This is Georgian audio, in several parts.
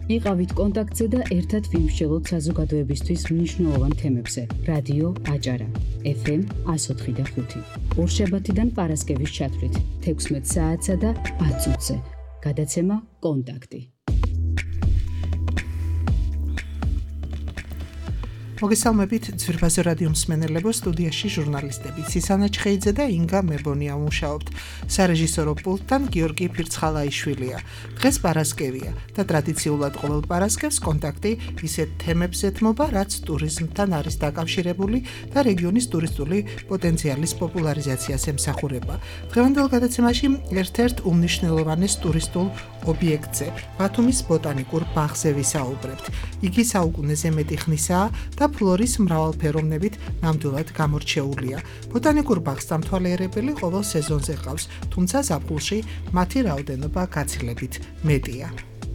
იყავით კონტაქტზე და ერთად ვიმსჯელოთ საზოგადოებისთვის მნიშვნელოვან თემებზე. რადიო აჭარა, FM 104.5. ორშაბათიდან პარასკევის ჩათვლით 16 საათსა და 10 წუთზე. გადაცემა კონტაქტი. მოგესალმებით ძვირფასო რადიო მსმენელებო, სტუდიაში ჟურნალისტები სისანა ჩხეიძე და ინგა მებონია მუშაობთ. სარეჟისორო პულტთან გიორგი ფირცხალაიშვილია. დღეს პარასკევია და ტრადიციულად ყოველ პარასკევს კონტაქტი ისეთ თემებს ეთმობა, რაც ტურიზმთან არის დაკავშირებული და რეგიონის ტურისტული პოტენციალის პოპულარიზაციას ემსახურება. დღევანდელ გადაცემაში ერთ-ერთ უმნიშვნელოვანეს ტურისტულ ობიექტზე, ბათუმის ბოტანიკურ ბაღზე ვისაუბრებთ. იგი საუკუნეზე მეტი ხნისაა და ფლორის მრავალფეროვნებით ნამდვილად გამორჩეულია. ბოტანიკურ ბაღს დამთვალიერებელი ყოველ სეზონზე ყავს, თუმცა ზაფხულში მათი რაოდენობა გაცილებით მეტია.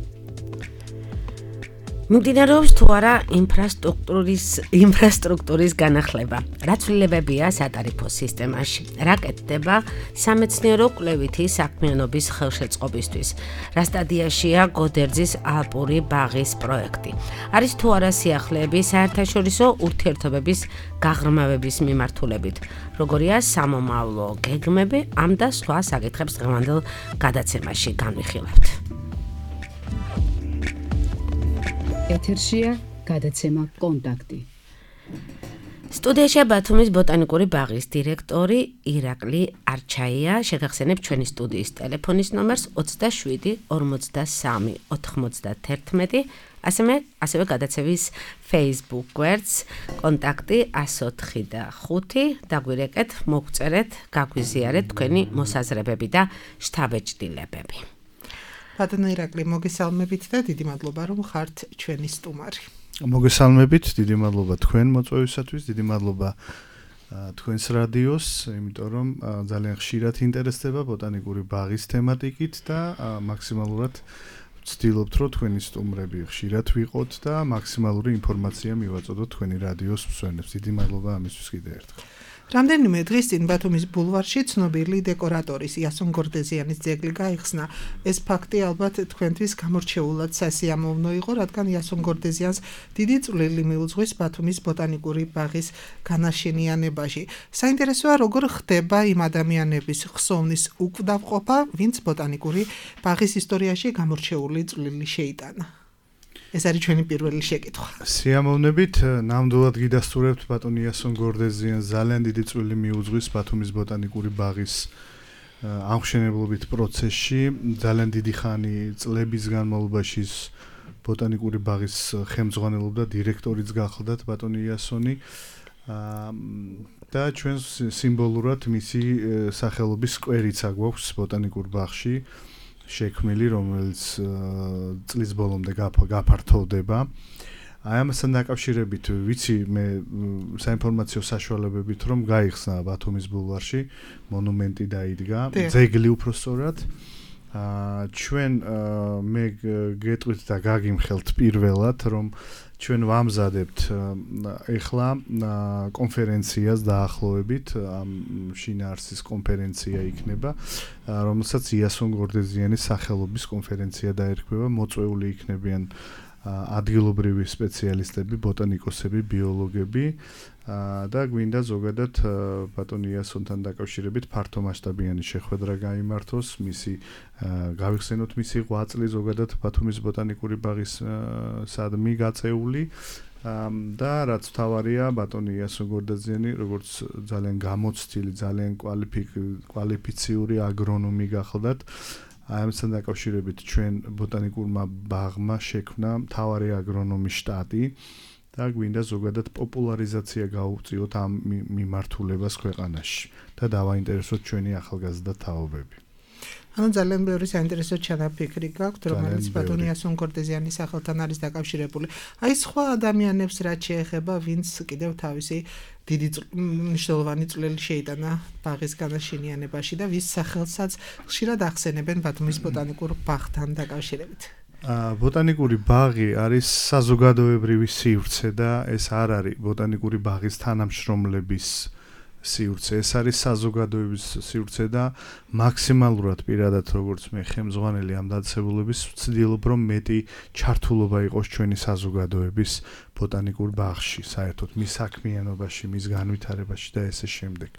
მიმდინარეობს თუ არა ინფრასტრუქტურის განახლება. რა ცვლილებებია სატარიფო სისტემაში? რა კეთდება სამეცნიერო კვლევითი საქმიანობის ხელშეწყობისთვის? რა სტადიაშია გოდერძის ალპური ბაღის პროექტი? არის თუ არა სიახლეები საერთაშორისო ურთიერთობების გაღრმავების მიმართულებით? როგორია სამომავლო გეგმები? ამ და სხვა საკითხებს დღევანდელ გადაცემაში განვიხილავთ. ეთერშია გადაცემა კონტაქტი. სტუდიაში ბათუმის ბოტანიკური ბაღის დირექტორი ირაკლი არჩაია. შეგახსენებ ჩვენი სტუდიის ტელეფონის ნომერს 27 43 91. ასევე გადაცევის Facebook გვერდს კონტაქტი 104.5. დაგვირეკეთ, მოგწერეთ, გაგვიზიარეთ თქვენი მოსაზრებები და შთაბეჭდილებები. ბატონო ირაკლი, მოგესალმებით და დიდი მადლობა რომ ხართ ჩვენი სტუმარი. მოგესალმებით, დიდი მადლობა თქვენ მოწვევისათვის, დიდი მადლობა თქვენს რადიოს, იმიტომ რომ ძალიან ხშირად ინტერესდება ბოტანიკური ბაღის თემატიკით და მაქსიმალურად ვცდილობთ, რომ თქვენი სტუმრები ხშირად ვიყოთ და მაქსიმალური ინფორმაცია მივაწოდოთ თქვენი რადიოს მსმენელებს. დიდი მადლობა ამისთვის კიდევ ერთხელ. რამდენიმე დღის წინ ბათუმის ბულვარში ცნობილი დეკორატორის იასონ გორდეზიანის ძეგლი გაიხსნა. ეს ფაქტი ალბათ თქვენთვის გამორჩეულად სასიამოვნო იყო, რადგან იასონ გორდეზიანს დიდი წვლილი მიუძღვის ბათუმის ბოტანიკური ბაღის განაშენიანებაში. საინტერესოა, როგორ ხდება იმ ადამიანების ხსოვნის უკვდავყოფა, ვინც ბოტანიკური ბაღის ისტორიაში გამორჩეული წვლილი შეიტანა. ეს არის ჩვენი პირველი შეკითხვა. სიამოვნებით, ნამდვილად გიდასტურებთ ბატონ იასონ გორდეზიანს, ძალიან დიდი წვლილი მიუძღვის ბათუმის ბოტანიკური ბაღის ამხსენებლობით პროცესში. ძალიან დიდი ხანი წლების განმავლობაში ბოტანიკური ბაღის ხელმძღვანელობდა დირექტორიც გახლდათ ბატონ იასონი და ჩვენს სიმბოლურად მისი სახელობის სკვერიც აგვაქვს ბოტანიკურ ბაღში. შექმნილი, რომელიც წლის ბოლომდე გაფართოვდება. აი ამასთან დაკავშირებით ვიცი მე საინფორმაციო საშუალებებით რომ გაიხსნა ბათუმის ბულვარში მონუმენტი დაიდგა, ძეგლი უпростоრად. ჩვენ მე გეტყვით და გაგიმხელთ პირველად რომ ჩვენ ვამზადებთ ეხლა კონფერენციას დაახლოებით, ამ შინაარსის კონფერენცია იქნება, რომელსაც იასონ გორდეზიანის სახელობის კონფერენცია დაერქმევა, მოწვეული იქნებიან ადგილობრივი სპეციალისტები, ბოტანიკოსები, ბიოლოგები და გვინდა ზოგადად ბატონ იასონთან დაკავშირებით ფართომასშტაბიანი შეხვედრა გაიმართოს, გავიხსენოთ მისი ღვაწლი ზოგადად ბათუმის ბოტანიკური ბაღის სადმი გაწეული და რაც თავარია ბატონ იასონ გორდეზიანი, როგორც ძალიან გამოცდილი, ძალიან კვალიფიციური აგრონომი გახლდათ. აი ამასთან დაკავშირებით ჩვენ ბოტანიკურმა ბაღმა შექმნა მთავარი აგრონომის შტატი და გვინდა ზოგადად პოპულარიზაცია გაუწიოთ ამ მიმართულებას ქვეყანაში და დავაინტერესოთ ჩვენი ახალგაზრდა თაობები. ანუ ძალიან ბევრი საინტერესო ჩანაფიქრი გაქვთ, რომელიც ბატონ იასონ გორდეზიანის სახელთან არის დაკავშირებული. აი სხვა ადამიანებს რაც შეეხება, ვინც კიდევ თავისი დიდი მნიშვნელოვანი წვლილი შეიტანა ბაღის განაშენიანებაში და ვის სახელსაც ხშირად ახსენებენ ბათუმის ბოტანიკურ ბაღთან დაკავშირებით. ბოტანიკური ბაღი არის საზოგადოებრივი სივრცე და ეს არ არის ბოტანიკური ბაღის თანამშრომლების სივრცე. ეს არის საზოგადოების სივრცე და მაქსიმალურად პირადად როგორც მე ხელმძღვანელი ამ დაწესებულების ვცდილობ რომ მეტი ჩართულობა იყოს ჩვენი საზოგადოების ბოტანიკურ ბაღში, საერთოდ მის საქმიანობაში, მის განვითარებაში და ესე შემდეგ.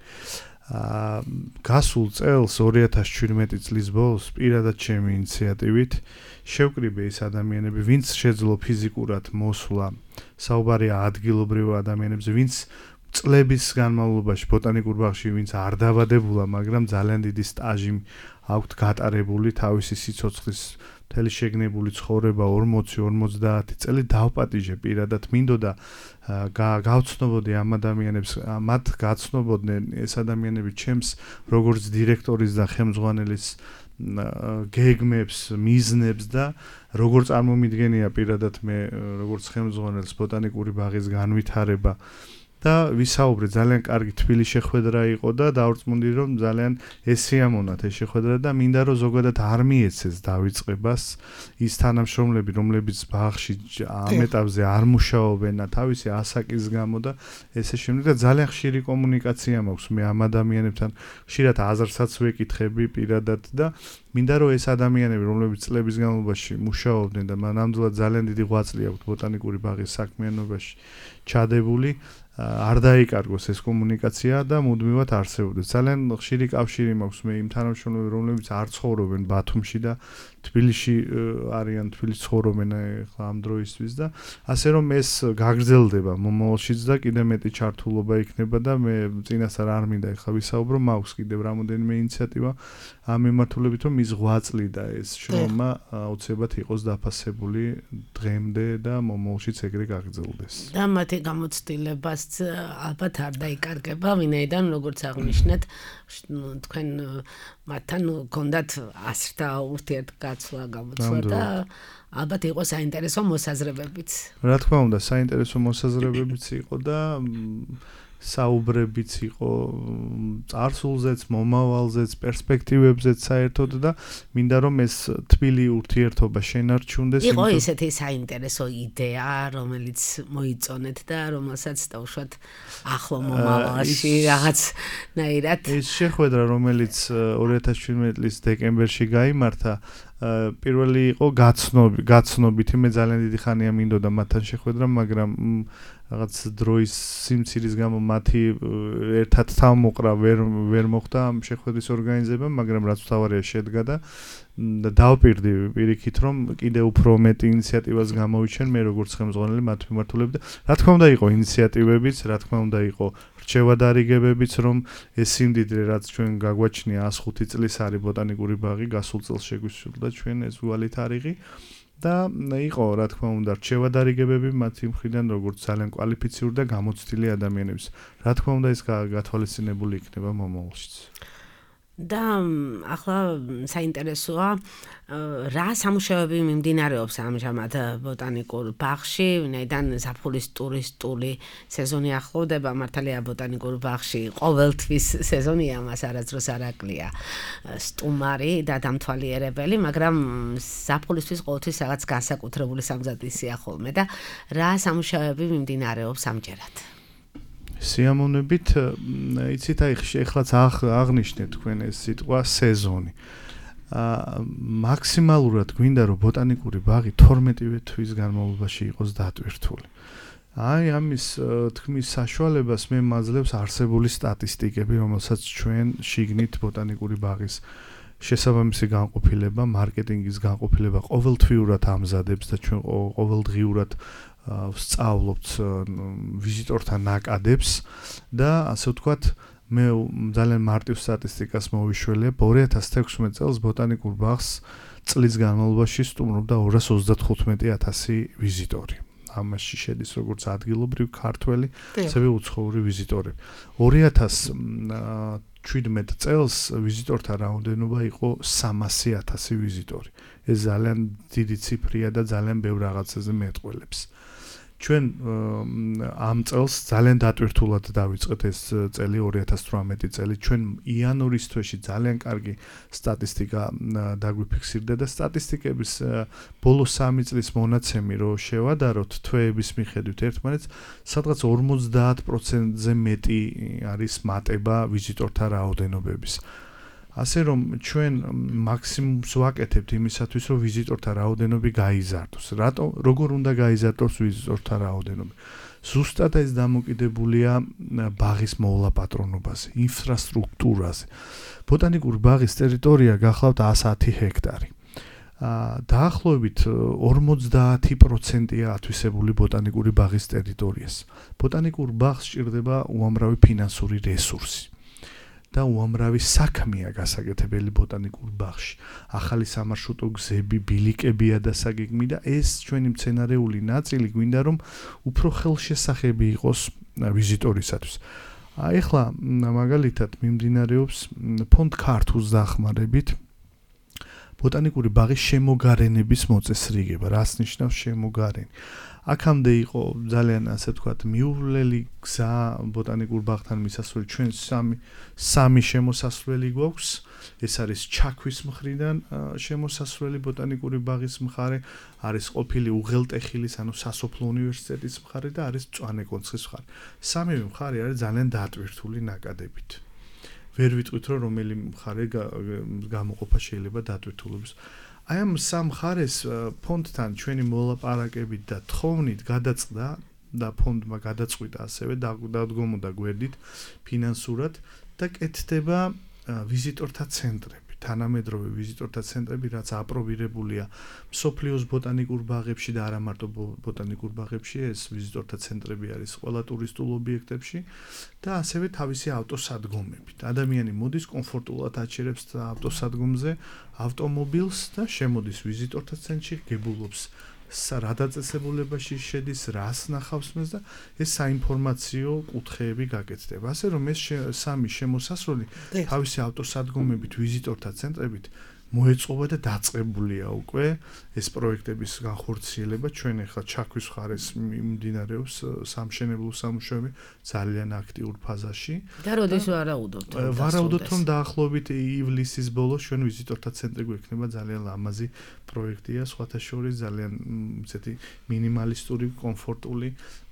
გასულ წელს 2017 წლის ბოლოს პირადად ჩემი ინიციატივით შევკრიბე ის ადამიანები, ვინც შეძლო ფიზიკურად მოსვლა, საუბარია ადგილობრივ ადამიანებზე, ვინც წლების განმავლობაში ბოტანიკურ ბაღში ვინც არ დაბადებულა, მაგრამ ძალიან დიდი სტაჟი აქვთ გატარებული თავისი სიცოცხლის მთელი შეგნებული ცხოვრება 40-50 წელი დავპატიჟე პირადად მინდოდა გავცნობოდი ამ ადამიანებს, მათ გაცნობოდნენ ეს ადამიანები ჩემს როგორც დირექტორის და ხელმძღვანელის გეგმებს, მიზნებს და როგორ წარმომიდგენია პირადად მე როგორც ხელმძღვანელს ბოტანიკური ბაღის განვითარება და ვისაუბრე ძალიან კარგი თბილი შეხვედრა იყო და დავრწმუნდი რომ ძალიან ესიამოვნათ ეს შეხვედრა და მინდა რომ ზოგადად არ მიეცეს დავიწყებას ის თანამშრომლები რომლებიც ბაღში ამ ეტაპზე არ მუშაობენ თავისი ასაკის გამო და ესე შემდეგ და ძალიან ხშირი კომუნიკაცია მაქვს მე ამ ადამიანებთან ხშირად აზრსაც ვეკითხები პირადად და მინდა რომ ეს ადამიანები რომლებიც წლების განმავლობაში მუშაობდნენ და ნამდვილად ძალიან დიდი ღვაწლი აქვთ ბოტანიკური ბაღის საქმიანობაში ჩადებული არ დაიკარგოს ეს კომუნიკაცია და მუდმივად არსებობდეს. ძალიან ხშირი კავშირი მაქვს მე იმ თანამშრომლებთან, რომლებიც არ ცხოვრობენ ბათუმში და თბილისში არიან, თბილისში ცხოვრობენ ამ დროისთვის და ასე რომ ეს გაგრძელდება მომავალშიც და კიდე მეტი ჩართულობა იქნება და მე წინასწარ არ მინდა ეხლა ვისაუბრო, მაქვს კიდევ რამოდენიმე ინიციატივა ამ მიმართულებით, რომ ის ღვაწლი და ეს შრომა აუცილებლად იყოს დაფასებული დღემდე და მომავალშიც ეგრე გაგრძელდეს. და მათი გამოცდილებას ალბათ არ დაიკარგება, ვინაიდან როგორც აღნიშნეთ, თქვენ მათთან გქონდათ ასრთა ურთიერთგაცვლა, გამოცვლა და ალბათ იყო საინტერესო მოსაზრებებიც. რა თქმა უნდა, საინტერესო მოსაზრებებიც იყო და საუბრებიც იყო წარსულზეც, მომავალზეც, პერსპექტივებზეც საერთოდ და მინდა რომ ეს თბილი ურთიერთობა შენარჩუნდეს. იყო ისეთი საინტერესო იდეა, რომელიც მოიწონეთ და რომელსაც დავუშვათ ახლო მომავალში რაღაცნაირად. ეს შეხვედრა, რომელიც 2017 წლის დეკემბერში გაიმართა, პირველი იყო გაცნობითი, მე ძალიან დიდი ხანია მინდოდა მათთან შეხვედრა, მაგრამ რაღაც დროის სიმცირის გამო მათი ერთად თავმოყრა ვერ მოხდა ამ შეხვედრის ორგანიზება, მაგრამ რაც თავარია შედგა და დავპირდი პირიქით რომ კიდე უფრო მეტი ინიციატივას გამოვიჩენ მე როგორც ხელმძღვანელი მათ მიმართულებით და რა თქმა უნდა იყო ინიციატივებიც, რა თქმა უნდა იყო რჩევადარიგებებიც რომ ეს სიმდიდრე რაც ჩვენ გაგვაჩნია 105 წლის არის ბოტანიკური ბაღი გასულ წელს შეგვისურდა ჩვენ ეს გვალე თარიღი და იყო რა თქმა უნდა რჩევადარიგებები მათი მხრიდან როგორც ძალიან კვალიფიციური და გამოცდილი ადამიანების რა თქმა უნდა ეს გათვალისწინებული იქნება მომავალშიც და ახლა საინტერესოა რა სამუშაოები მიმდინარეობს ამჟამად ბოტანიკურ ბაღში, ვინაიდან ზაფხულის ტურისტული სეზონი ახლოვდება, მართალია ბოტანიკურ ბაღში ყოველთვის სეზონია, მას არასდროს არ აკლია სტუმარი და დამთვალიერებელი, მაგრამ ზაფხულისთვის ყოველთვის რაღაც განსაკუთრებული სამზადისია ხოლმე და რა სამუშაოები მიმდინარეობს ამჯერად. სიამოვნებით, იცით აი ეხლაც აღნიშნეთ თქვენ ეს სიტყვა სეზონი. მაქსიმალურად გვინდა რომ ბოტანიკური ბაღი 12 თვის განმავლობაში იყოს დატვირთული. აი ამის თქმის საშუალებას მე მაძლევს არსებული სტატისტიკები, რომელსაც ჩვენ შიგნით ბოტანიკური ბაღის შესაბამისი განყოფილება, მარკეტინგის განყოფილება ყოველთვიურად ამზადებს და ჩვენ ყოველდღიურად ვსწავლობთ ვიზიტორთა ნაკადებს და ასე ვთქვათ მე ძალიან მარტივ სტატისტიკას მოვიშველებ 2016 წელს ბოტანიკურ ბაღს წლის განმავლობაში სტუმრობდა 235,000 ვიზიტორი. ამაში შედის როგორც ადგილობრივი ქართველი, ასევე უცხოური ვიზიტორები. 2017 წელს ვიზიტორთა რაოდენობა იყო 300,000 ვიზიტორი. ეს ძალიან დიდი ციფრია და ძალიან ბევრ რაღაცაზე მეტყველებს. ჩვენ ამ წელს ძალიან დატვირთულად დავიწყეთ ეს წელი 2018 წელი. ჩვენ იანვრის თვეში ძალიან კარგი სტატისტიკა დაგვიფიქსირდა და სტატისტიკების ბოლო 3 წლის მონაცემი რო შევადაროთ თვეების მიხედვით ერთმანეთს, სადღაც 50%-ზე მეტი არის მატება ვიზიტორთა რაოდენობების. ასე რომ ჩვენ მაქსიმუმს ვაკეთებთ იმისათვის, რომ ვიზიტორთა რაოდენობა გაიზარდოს. როგორ უნდა გაიზარდოს ვიზიტორთა რაოდენობა? ზუსტად ეს დამოკიდებულია ბაღის მოვლაპატრონობაზე, ინფრასტრუქტურაზე. ბოტანიკური ბაღის ტერიტორია გახლავთ 110 ჰექტარი. დაახლოებით 50%-ია ათვისებული ბოტანიკური ბაღის ტერიტორიას. ბოტანიკურ ბაღს სჭირდება უამრავი ფინანსური რესურსი. და უამრავი საქმეა გასაკეთებელი ბოტანიკურ ბაღში. ახალი სამარშრუტო გზები, ბილიკებია დასაგეგმი და ეს ჩვენი მცენარეული ნაწილი გვინდა რომ უფრო ხელშესახები იყოს ვიზიტორისათვის. ეხლა მაგალითად მიმდინარეობს ფონდ ქართულს დახმარებით ბოტანიკური ბაღის შემოგარენების მოწესრიგება. რას ნიშნავს შემოგარენი? აქამდე იყო ძალიან ასე ვთქვათ მიუვლელი გზა ბოტანიკურ ბაღთან მისასვლელი. ჩვენ სამი შემოსასვლელი გვაქვს. ეს არის ჩაქვის მხრიდან შემოსასვლელი ბოტანიკური ბაღის მხარე, არის ყოფილი უღელტეხილის, ანუ სასოფლო უნივერსიტეტის მხარე და არის მწვანე კონცხის მხარე. სამივე მხარე არის ძალიან დატვირთული ნაკადებით. ვერ ვიტყვით რომ რომელი მხარე გამოყოფა შეიძლება დატვირთულობის. აი ამ სამ მხარეს ფონდთან ჩვენი მოლაპარაკებით და თხოვნით გადაწყდა და ფონდმა გადაწყვიტა ასევე დადგომოდა გვერდით ფინანსურად და კეთდება ვიზიტორთა ცენტრები. თანამედროვე ვიზიტორთა ცენტრები, რაც აპრობირებულია მსოფლიოს ბოტანიკურ ბაღებში და არა მარტო ბოტანიკურ ბაღებში, ეს ვიზიტორთა ცენტრები არის ყველა ტურისტულ ობიექტებში და ასევე თავისი ავტოსადგომებით. ადამიანი მოდის კომფორტულად აჩერებს ავტოსადგომზე ავტომობილს და შემოდის ვიზიტორთა ცენტრში, გებულობს რა დაწესებულებაში შედის, რას ნახავს მას და ეს საინფორმაციო კუთხეები გაკეთდება. ასე რომ ეს სამი შემოსასვლელი თავისი ავტოსადგომებით, ვიზიტორთა ცენტრებით მოეწყობა და დაწყებულია უკვე ეს პროექტების განხორციელება. ჩვენ ახლა ჩაქვის მხარეს მიმდინარეობს სამშენებლო სამუშაოები ძალიან აქტიურ ფაზაში. და როდის ვარაუდობთ? ვარაუდობთ რომ დაახლოებით ივლისის ბოლოს ჩვენ ვიზიტორთა ცენტრი გვექნება. ძალიან ლამაზი პროექტია, სხვათა შორის ძალიან ესეთი მინიმალისტური, კომფორტული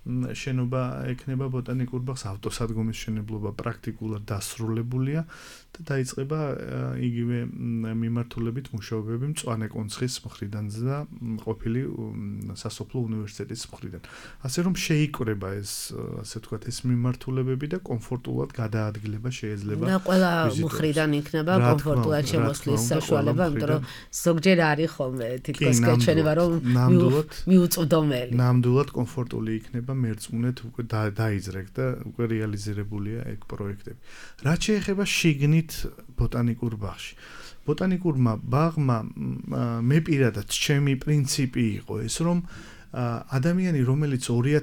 შენობა ექნება ბოტანიკურ ბაღს. ავტოსადგომის მშენებლობა პრაქტიკულად დასრულებულია და დაიწყება იგივე მიმართულებით მუშაობები მწვანე კონცხის მხრიდან და ყოფილი სასოფლო უნივერსიტეტის მხრიდან. ასე რომ შეიკრება ეს ასე ვთქვათ ეს მიმართულებები და კომფორტულად გადაადგილება შეიძლება. და ყველა მხრიდან იქნება კომფორტულად შემოსვლის საშუალება, იმიტომ რომ ზოგჯერ არის ხოლმე თითქოს გაჩვენება რომ მიუწვდომელი. ნამდვილად კომფორტული იქნება მერწმუნეთ უკვე დაიზრეთ და უკვე რეალიზირებულია ეგ პროექტები. რაც შეეხება შიგნით ბოტანიკურ ბაღში. ბოტანიკურმა ბაღმა მე პირადად ჩემი პრინციპი იყო ეს რომ ადამიანი რომელიც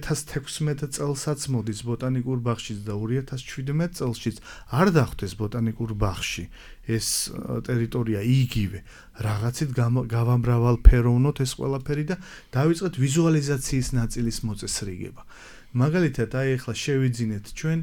2016 წელსაც მოდის ბოტანიკურ ბაღშიც და 2017 წელშიც არ დახვდეს ბოტანიკურ ბაღში ეს ტერიტორია იგივე რაღაცით გავამრავალფეროვნოთ ეს ყველაფერი და დავიწყეთ ვიზუალიზაციის ნაწილის მოწესრიგება. მაგალითად აი ახლა შევიძინეთ ჩვენ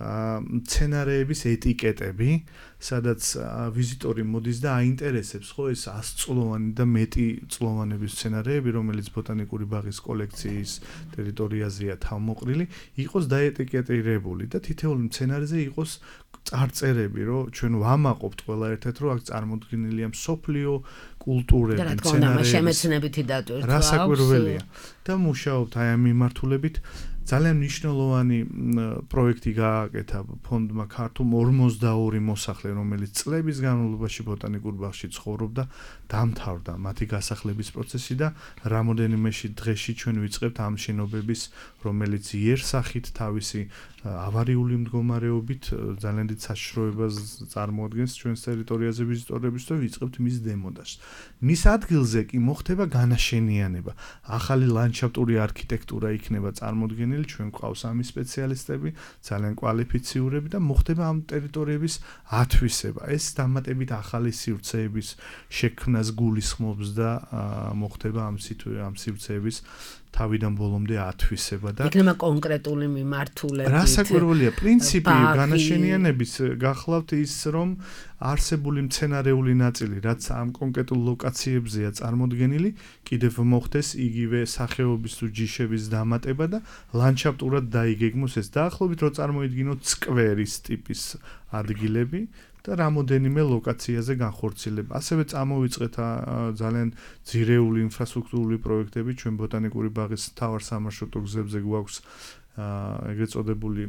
მცენარეების ეტიკეტები, სადაც ვიზიტორი მოდის და აინტერესებს ხო ეს 100 წლოვანი და მეტი წლოვანების მცენარეები, რომელიც ბოტანიკური ბაღის კოლექციის ტერიტორიაზეა თავმოყრილი, იყოს დაეტიკეტირებული და თითოეული მცენარეზე იყოს წარწერები, რომ ჩვენ ვამაყობთ ყველა ერთად, რომ აქ წარმოდგენილია მსოფლიო კულტურები, მცენარეების შემეცნებითი დატვირთვა აქვს. რასაკვირველია და მუშაობთ აი ამ მიმართულებით. ძალიან მნიშვნელოვანი პროექტი გააკეთა ფონდმა ქართულ 42 მოსახლე, რომელიც წლების განმავლობაში ბოტანიკურ ბაღში ცხოვრობდა, დამთავრდა მათი გასახლების პროცესი და რამოდენიმეში დღეში ჩვენ ვიწყებთ ამ შენობების, რომელიც იერსახით თავისი ავარიული მდგომარეობით ძალიან დიდ საშიშროებას წარმოადგენს ჩვენს ტერიტორიაზე ვიზიტორების და ვიწყებთ მის დემონტაჟს. მის ადგილზე კი მოხდება განაშენიანება. ახალი ლანდშაფტური არქიტექტურა იქნება წარმოდგენილი, ჩვენ გვყავს ამის სპეციალისტები, ძალიან კვალიფიციურები და მოხდება ამ ტერიტორიების ათვისება. ეს დამატებით ახალი სივრცეების შექმნას გულისხმობს და მოხდება ამ სივრცეების თავიდან ბოლომდე ათვისება და იქნება კონკრეტული მიმართულებით. რასაკვირველია, პრინციპი განაშენიანების გახლავთ ის, რომ არსებული მცენარეული ნაწილი, რაც ამ კონკრეტულ ლოკაციებზეა წარმოდგენილი, კიდევ მოხდეს იგივე სახეობის თუ ჯიშების დამატება და ლანდშაფტურად დაიგეგმოს ეს. დაახლოებით რო წარმოიდგინოთ სკვერის ტიპის ადგილები და რამოდენიმე ლოკაციაზე განხორციელება. ასევე წამოვიწყეთ ძალიან ძირეული ინფრასტრუქტურული პროექტები ჩვენ ბოტანიკური ბაღის მთავარ სამარშრუტო გზებზე გვაქვს ეგრეთ წოდებული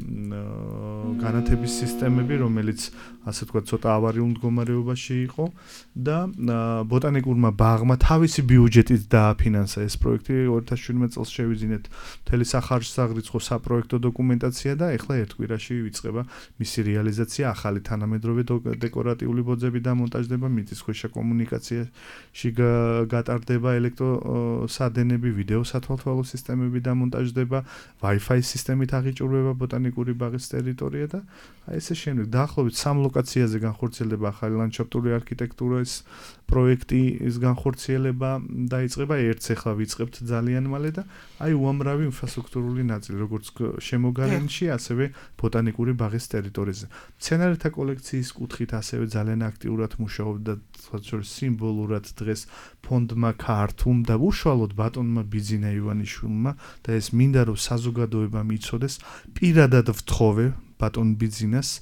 განათების სისტემები, რომელიც ასე ვთქვათ, ცოტა ავარიულ მდგომარეობაში იყო და ბოტანიკურმა ბაღმა თავისი ბიუჯეტით დააფინანსა ეს პროექტი. 2017 წელს შევიძინეთ მთელი სახარჯსაღრიცხო საპროექტო დოკუმენტაცია და ეხლა ერთ კვირაში ვიწყება მისი რეალიზაცია. ახალი თანამედროვე დეკორატიული ბოძები დამონტაჟდება, მიწისქვეშა კომუნიკაციაში გატარდება ელექტროსადენები, ვიდეო სათვალთვალო სისტემები დამონტაჟდება, Wi-Fi სისტემით აღიჭურვება ბოტანიკური ბაღის ტერიტორია და აი ესე შემდეგ დაახლოებით 3 ლოკაციაზე განხორციელდება ახალი ლანდშაფტური არქიტექტურის პროექტის განხორციელება დაიწყება. ერთს ახლა ვიწყებთ ძალიან მალე და აი უამრავი ინფრასტრუქტურული ნაწილი, როგორც შემოგარენში, ასევე ბოტანიკური ბაღის ტერიტორიაზე. მცენარეთა კოლექციის კუთხით ასევე ძალიან აქტიურად მუშაობდა სიმბოლურად დღეს ფონდმა ქართულ და უშუალოდ ბატონმა ბიძინა ივანიშვილმა და ეს მინდა რომ საზოგადოება მიცოდეს, პირადად ვთხოვე ბატონ ბიძინას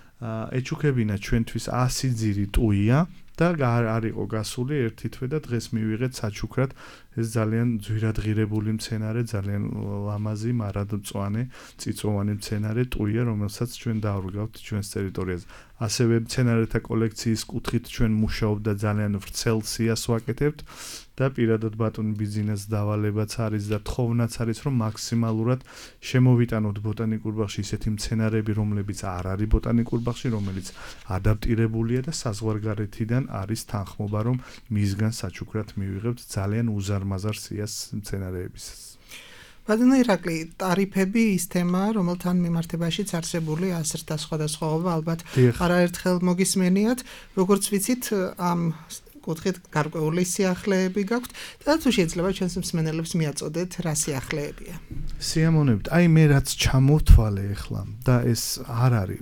ეჩუქებინა ჩვენთვის 100 ძირი ტუია და არ იყო გასული ერთი თვე და დღეს მივიღეთ საჩუქრად ეს ძალიან ძვირადღირებული მცენარე, ძალიან ლამაზი, მარადმწვანე, წიწვოვანი მცენარე ტუია, რომელსაც ჩვენ დავრგავთ ჩვენს ტერიტორიაზე. ასევე მცენარეთა კოლექციის კუთხით ჩვენ მუშაობ და ძალიან ვრცელ სიას ვაკეთებთ და პირადად ბატონ ბიძინას დავალებაც არის და თხოვნაც არის, რომ მაქსიმალურად შემოვიტანოთ ბოტანიკურ ბაღში ისეთი მცენარეები, რომლებიც არ არის ბოტანიკურ ბაღში, რომელიც ადაპტირებულია და საზღვარგარეთიდან არის თანხმობა, რომ მისგან საჩუქრად მივიღებთ ძალიან უზარმაზარ სიას მცენარეებისას. ბატონო ირაკლი, ტარიფები ის თემაა, რომელთან მიმართებაშიც არსებული აზრთა სხვადასხვაობა ალბათ არაერთხელ მოგისმენიათ, როგორც ვიცით, ამ კუთხით გარკვეული სიახლეები გაქვთ და თუ შეიძლება ჩვენს მსმენელებს მიაწოდეთ, რა სიახლეებია. სიამოვნებით, აი მე რაც ჩამოვთვალე ახლა და ეს არ არის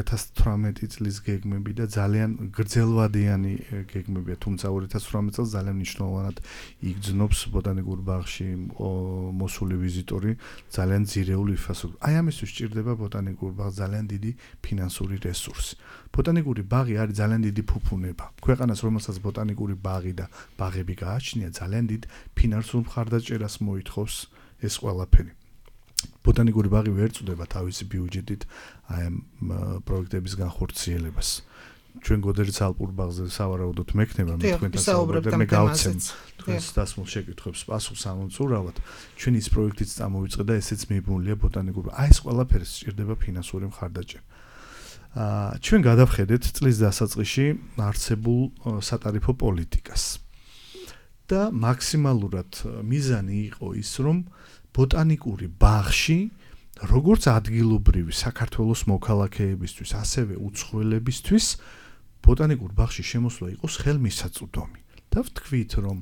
2018 წლის გეგმები და ძალიან გრძელვადიანი გეგმებია, თუმცა 2018 წელს ძალიან მნიშვნელოვნად იგრძნობს ბოტანიკურ ბაღში მოსული ვიზიტორი ძალიან ძირეული ინფრასტრუქტურა. აი ამისთვის სჭირდება ბოტანიკურ ბაღს ძალიან დიდი ფინანსური რესურსი. ბოტანიკური ბაღი არის ძალიან დიდი ფუფუნება. ქვეყანას, რომელსაც ბოტანიკური ბაღი და ბაღები გააჩნია, ძალიან დიდ ფინანსურ მხარდაჭერას მოითხოვს ეს ყველაფერი. ბოტანიკური ბაღი ვერ წვდება თავისი ბიუჯეტით აი ამ პროექტების განხორციელებას. ჩვენ გოდერის ალპურ ბაღზე სავარაუდოდ მექნება, მე თქვენთან საუბრობ და მე გავცემ თქვენს დასმულ შეკითხვებს პასუხს ამოწურავად. ჩვენ ის პროექტიც წამოვიწყე და ესეც მიბმულია ბოტანიკურ. აი ეს ყველაფერი სჭირდება ფინანსური მხარდაჭერა. ჩვენ გადავხედეთ წლის დასაწყისში არსებულ სატარიფო პოლიტიკას და მაქსიმალურად მიზანი იყო ის, რომ ბოტანიკური ბაღში როგორც ადგილობრივი საქართველოს მოქალაქეებისთვის, ასევე უცხოელებისთვის ბოტანიკურ ბაღში შემოსვლა იყოს ხელმისაწვდომი. და ვთქვით, რომ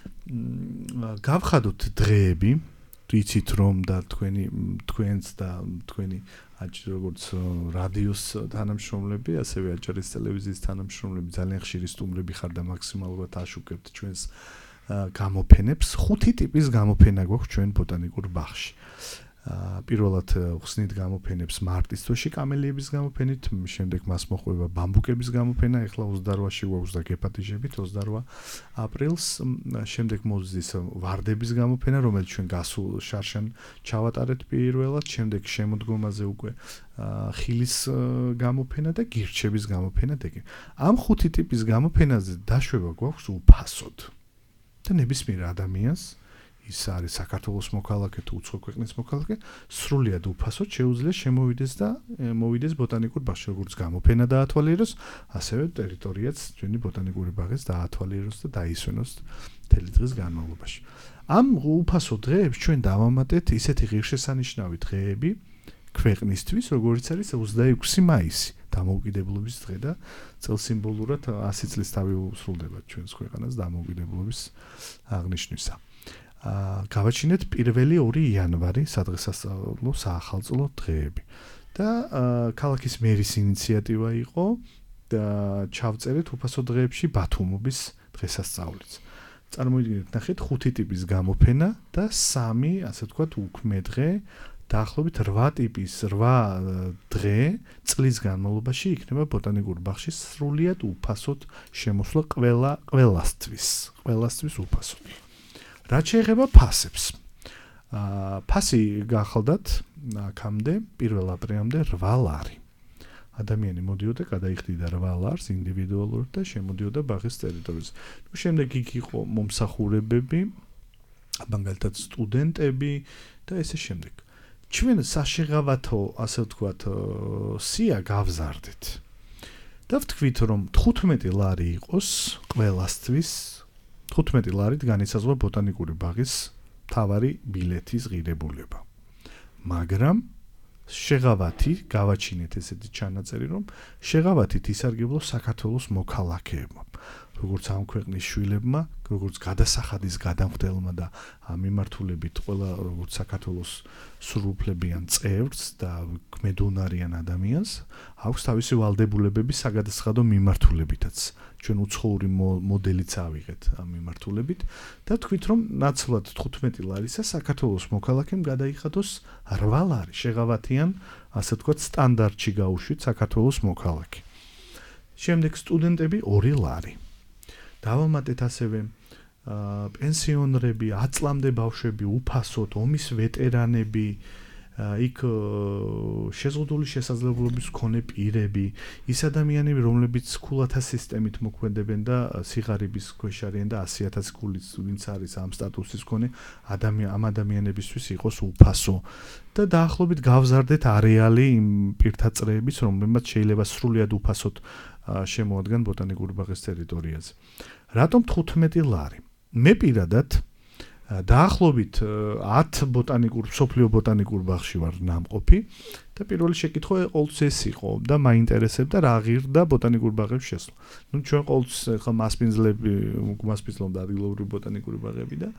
გავხადოთ დღეები, ვიცით რომ და თქვენს და თქვენი როგორც რადიოს თანამშრომლები, ასევე აჭარის ტელევიზიის თანამშრომლები ძალიან ხშირი სტუმრები ხარ და მაქსიმალურად აშუქებთ ჩვენს გამოფენებს. 5 ტიპის გამოფენა გვაქვს ჩვენ ბოტანიკურ ბაღში. პირველად ხსნით გამოფენებს მარტის თვეში კამელიების გამოფენით, შემდეგ მას მოხვდება ბამბუკების გამოფენა, ეხლა 28-ში გვაქვს და გეპატიჟებით 28 აპრილს, შემდეგ მოზის ვარდების გამოფენა, რომელიც ჩვენ გასულ შარშან ჩავატარეთ პირველად, შემდეგ შემოდგომაზე უკვე ხილის გამოფენა და გირჩების გამოფენა და ამ 5 ტიპის გამოფენაზე დაშვება გვაქვს უფასოდ. და ნებისმიერ ადამიანს ის არის საქართველოს მოქალაქე თუ უცხო ქვეყნის მოქალაქე, სრულიად უფასოდ შეუძლია შემოვიდეს და მოვიდეს ბოტანიკურ ბაღში, როგორც გამოფენა დაათვალიეროს, ასევე ტერიტორიაც ჩვენი ბოტანიკური ბაღის დაათვალიეროს და დაისვენოს მთელი დღის განმავლობაში. ამ უფასო დღეებს ჩვენ დავამატეთ ისეთი ღირსშესანიშნავი დღეები ქვეყნისთვის, როგორც არის 26 მაისი, დამოუკიდებლობის დღე და წელსიმბოლურად 100 წლის თავი უსრულდება ჩვენს ქვეყანას დამოუკიდებლობის აღნიშვნისა. გავაჩინეთ 1 იანვარი სადღესასწაულო საახალწლო დღეები. და ქალაქის მერის ინიციატივა იყო და ჩავწერეთ უფასო დღეებში ბათუმობის დღესასწაულიც. წარმოიდგინეთ, ნახეთ 5 ტიპის გამოფენა და 3, ასე ვთქვათ, უქმე დღე, დაახლოებით 8 ტიპის 8 დღე წლის განმავლობაში იქნება ბოტანიკურ ბაღში სრულიად უფასოდ შემოსვლა ყველასთვის უფასოდ. რაც შეეხება ფასებს. ფასი გახლდათ აქამდე 1 აპრილამდე 8 ლარი. ადამიანი მოდიოდა, გადაიხდიდა 8 ლარს ინდივიდუალურად და შემოდიოდა ბაღის ტერიტორიაზე. შემდეგ იქ იყო მომსახურებები, მაგალითად სტუდენტები და ესე შემდეგ. ჩვენ საშეღავათო, ასე ვთქვათ, სია გავზარდეთ. და ვთქვით, რომ 15 ლარი იყოს ყველასთვის, 15 ლარით განისაზღვრა ბოტანიკური ბაღის თავარი ბილეთის ღირებულება. მაგრამ შეღავათი გავაჩინეთ ესეთი ჩანაწერი, რომ შეღავათით ისარგებლოს საქართველოს მოქალაქეებმა. როგორც ამ ქვეყნის შვილებმა, როგორც გადასახადის გადამხდელმა და მიმართულებით ყველა როგორც საქართველოს სრულუფლებიან წევრს და გმედუნარიან ადამიანს, აქვს თავისი ვალდებულებები საგადასახადო მიმართულებითაც. ჩვენ უცხოური მოდელიც ავიღეთ ამ მიმართულებით და თქვით, რომ ნაცვლად 15 ლარისა საქართველოს მოქალაქემ გადაიხადოს 8 ლარი შეღავათიან, ასე ვთქვათ, სტანდარტში გაუშვით საქართველოს მოქალაქე. შემდეგ სტუდენტები 2 ლარი. დავამატეთ ასევე პენსიონერები, 10 წლამდე ბავშვები, უფასოდ, ომის ვეტერანები, იქ შეზღუდული შესაძლებლობის მქონე პირები, ის ადამიანები, რომლებიც ქულათა სისტემით მოქმედებენ და სიღარიბის ქვეშ არიან და 100,000 ქულით ვინც არის ამ სტატუსის მქონე ამ ადამიანებისთვის იყოს უფასო. და დაახლოებით გავზარდეთ არეალი იმ პირთა წრეების, რომლებმაც შეიძლება სრულიად უფასოდ შემოადგან ბოტანიკური ბაღის ტერიტორიაზე. რატომ 15 ლარი? მე პირადად დაახლოებით 10 მსოფლიო ბოტანიკურ ბაღში ვარ ნამყოფი და პირველი შეკითხვა ყოველთვის ეს იყო და მაინტერესებდა რა ღირდა ბოტანიკურ ბაღებში შესვლა. ჩვენ ყოველთვის ხა მასპინძლობდა ადგილობრივი ბოტანიკური ბაღები და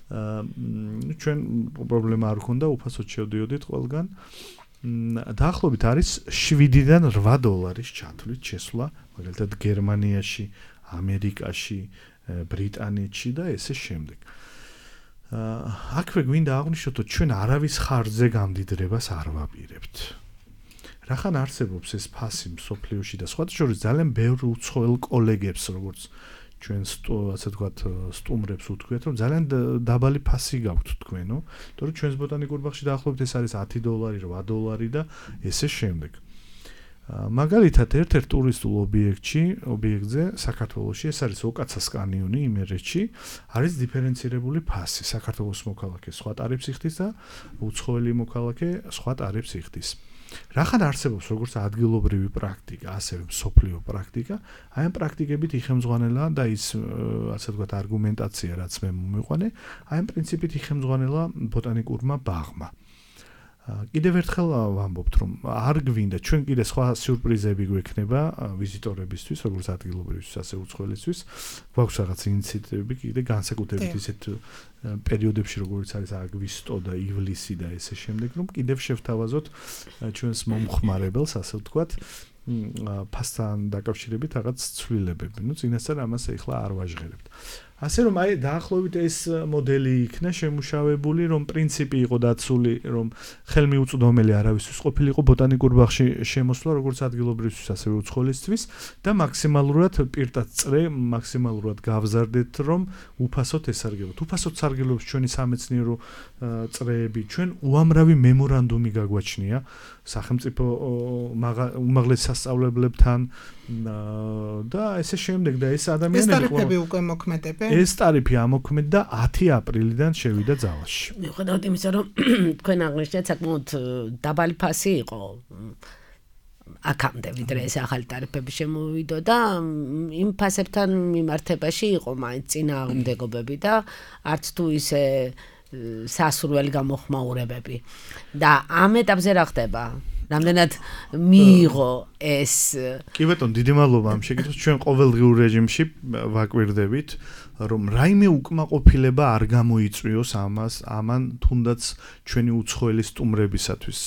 ჩვენ პრობლემა არ ჰქონდა, უფასოდ შევდიოდით ყველგან. დაახლოებით არის 7-დან 8 დოლარის ჩათვლით შესვლა, მაგალითად გერმანიაში, ამერიკაში, ბრიტანეთში და ესე შემდეგ. აქვე გვინდა აღვნიშნოთ, რომ ჩვენ არავის ხარჯზე გამდიდრებას არ ვაპირებთ. რახან არსებობს ეს ფასი მსოფლიოში და სხვათა შორის ძალიან ბევრ უცხოელ კოლეგებს, როგორც ჩვენ ასე ვთქვათ, სტუმრებს უთქვიათ, რომ ძალიან დაბალი ფასი გაქვთ თქვენო, იმიტომ რომ ჩვენს ბოტანიკურ ბაღში დაახლოებით ეს არის 10 დოლარი, 8 დოლარი და ესე შემდეგ. მაგალითად, ერთ-ერთ ტურისტულ ობიექტზე საქართველოში, ეს არის ოკაცას კანიონი იმერეთში, არის დიფერენცირებული ფასი. საქართველოს მოქალაქე სხვა ტარიფს იხდის და უცხოელი მოქალაქე სხვა ტარიფს იხდის. რახან არსებობს როგორც ადგილობრივი პრაქტიკა, ასევე მსოფლიო პრაქტიკა, აი ამ პრაქტიკებით იხემძღვანელა და ის ასე ვთქვათ არგუმენტაცია, რაც მე მომიყვანე, აი ამ პრინციპით იხემძღვანელა ბოტანიკურმა ბაღმა. კიდევ ერთხელ ვამბობთ, რომ არ გვინდა, ჩვენ კიდე სხვა სიურპრიზები გვექნება ვიზიტორებისთვის, როგორც ადგილობრივისთვის, ასე უცხოელისთვის. გვაქვს რაღაც ინიციატივები კიდე განსაკუთრებით ისეთ პერიოდებში, როგორც არის აგვისტო და ივლისი და ესე შემდეგ, რომ კიდევ შევთავაზოთ ჩვენს მომხმარებელს, ასე ვთქვათ, ფასთან დაკავშირებით რაღაც ცვლილებები. წინასწარ ამას ეხლა არ ვაჟღერებთ. ასე რომ აი დაახლოებით ეს მოდელი იქნა შემუშავებული, რომ პრინციპი იყო დაცული, რომ ხელმიუწვდომელი არავისთვის ყოფილიყო ბოტანიკურ ბაღში შემოსვლა, როგორც ადგილობრივისთვის, ასევე უცხოელისთვის და მაქსიმალურად პირდად წრე, მაქსიმალურად გავზარდეთ, რომ უფასოდ ესარგებლოთ. უფასოდ სარგებლობს ჩვენი სამეცნიერო წრეები, ჩვენ უამრავი მემორანდუმი გაგვაჩნია სახელმწიფო უმაღლეს სასწავლებლებთან და ესე შემდეგ და ეს ადამიანები ეს ტარიფები უკვე მოქმედებენ? ეს ტარიფი ამოქმედდა 10 აპრილიდან შევიდა ძალაში. მიუხედავად იმისა, რომ თქვენ აღნიშნეთ საკმაოდ დაბალი ფასი იყო აქამდე, ვიდრე ეს ახალი ტარიფები შემოვიდა და იმ ფასებთან მიმართებაში იყო მაინც წინააღმდეგობები და არც თუ ისე სასურველი გამოხმაურებები. და ამ ეტაპზე რა ხდება? რამდენად მიიღო ეს? კი ბატონო, დიდი მადლობა ამ შეკითხვას. ჩვენ ყოველდღიურ რეჟიმში ვაკვირდებით რომ რაიმე უკმაყოფილება არ გამოიწვიოს ამან თუნდაც ჩვენი უცხოელი სტუმრებისათვის.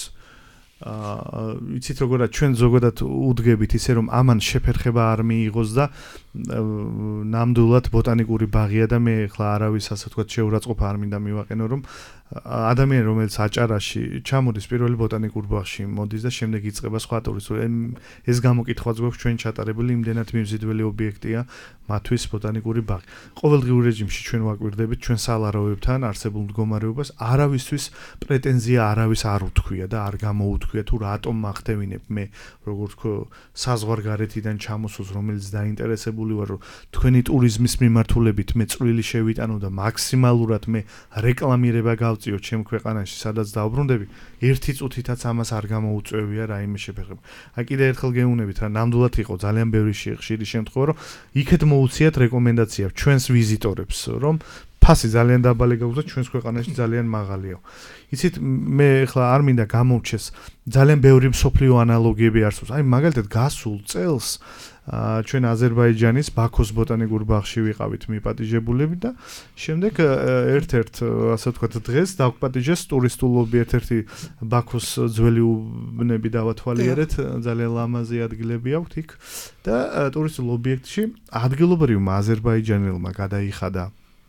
იცით როგორად ჩვენ ზოგადად უდგებით ისე რომ ამან შეფერხება არ მიიღოს და ნამდვილად ბოტანიკური ბაღია და მე ახლა არავის ასე ვთქვათ შეურაცხყოფა არ მინდა მივაყენო რომ ადამიანი რომელიც აჭარაში ჩამოდის პირველი ბოტანიკურ ბაღში მოდის და შემდეგ იწყება სხვა ტურისტული ეს გამოკითხვაც გვაქვს ჩვენ ჩატარებული იმდენად მიმზიდველი ობიექტია მათთვის ბოტანიკური ბაღი. ყოველდღიურ რეჟიმში ჩვენ ვაკვირდებით ჩვენ სალაროებთან არსებულ მდგომარეობას არავისთვის პრეტენზია არავის არ უთქვია და არ გამოუთქვია თუ რატომ მახდევინებ მე როგორ თქო საზღვარგარეთიდან ჩამოსულს რომელიც დაინტერესებული ვარ რომ თქვენი ტურიზმის მიმართულებით მე წვლილი შევიტანო და მაქსიმალურად მე რეკლამირება გავწიო ჩემ ქვეყანაში სადაც დაუბრუნდები ერთი წუთითაც ამას არ გამოუწვევია რაიმე შეფერხება. აი კიდე ერთხელ გეუბნებით რა ნამდვილად იყო ძალიან ბევრი ხშირი შემთხვევა რომ იქეთ მოუციათ რეკომენდაცია ჩვენს ვიზიტორებს რომ ფასი ძალიან დაბალი გაუწევთ ჩვენს ქვეყანაში ძალიან მაღალია. იცით მე ახლა არ მინდა გამოვჩეს ძალიან ბევრი მსოფლიო ანალოგიები არსებობს. აი მაგალითად გასულ წელს ჩვენ აზერბაიჯანის ბაქოს ბოტანიკურ ბაღში ვიყავით მიპატიჟებულები და შემდეგ ერთ-ერთ ასე ვთქვათ დღეს დაგვპატიჟეს ტურისტულობი ერთ-ერთი ბაქოს ძველი უბნები დავათვალიერეთ ძალიან ლამაზი ადგილები აქვთ იქ და ტურისტულ ობიექტში ადგილობრივმა აზერბაიჯანელმა გადაიხადა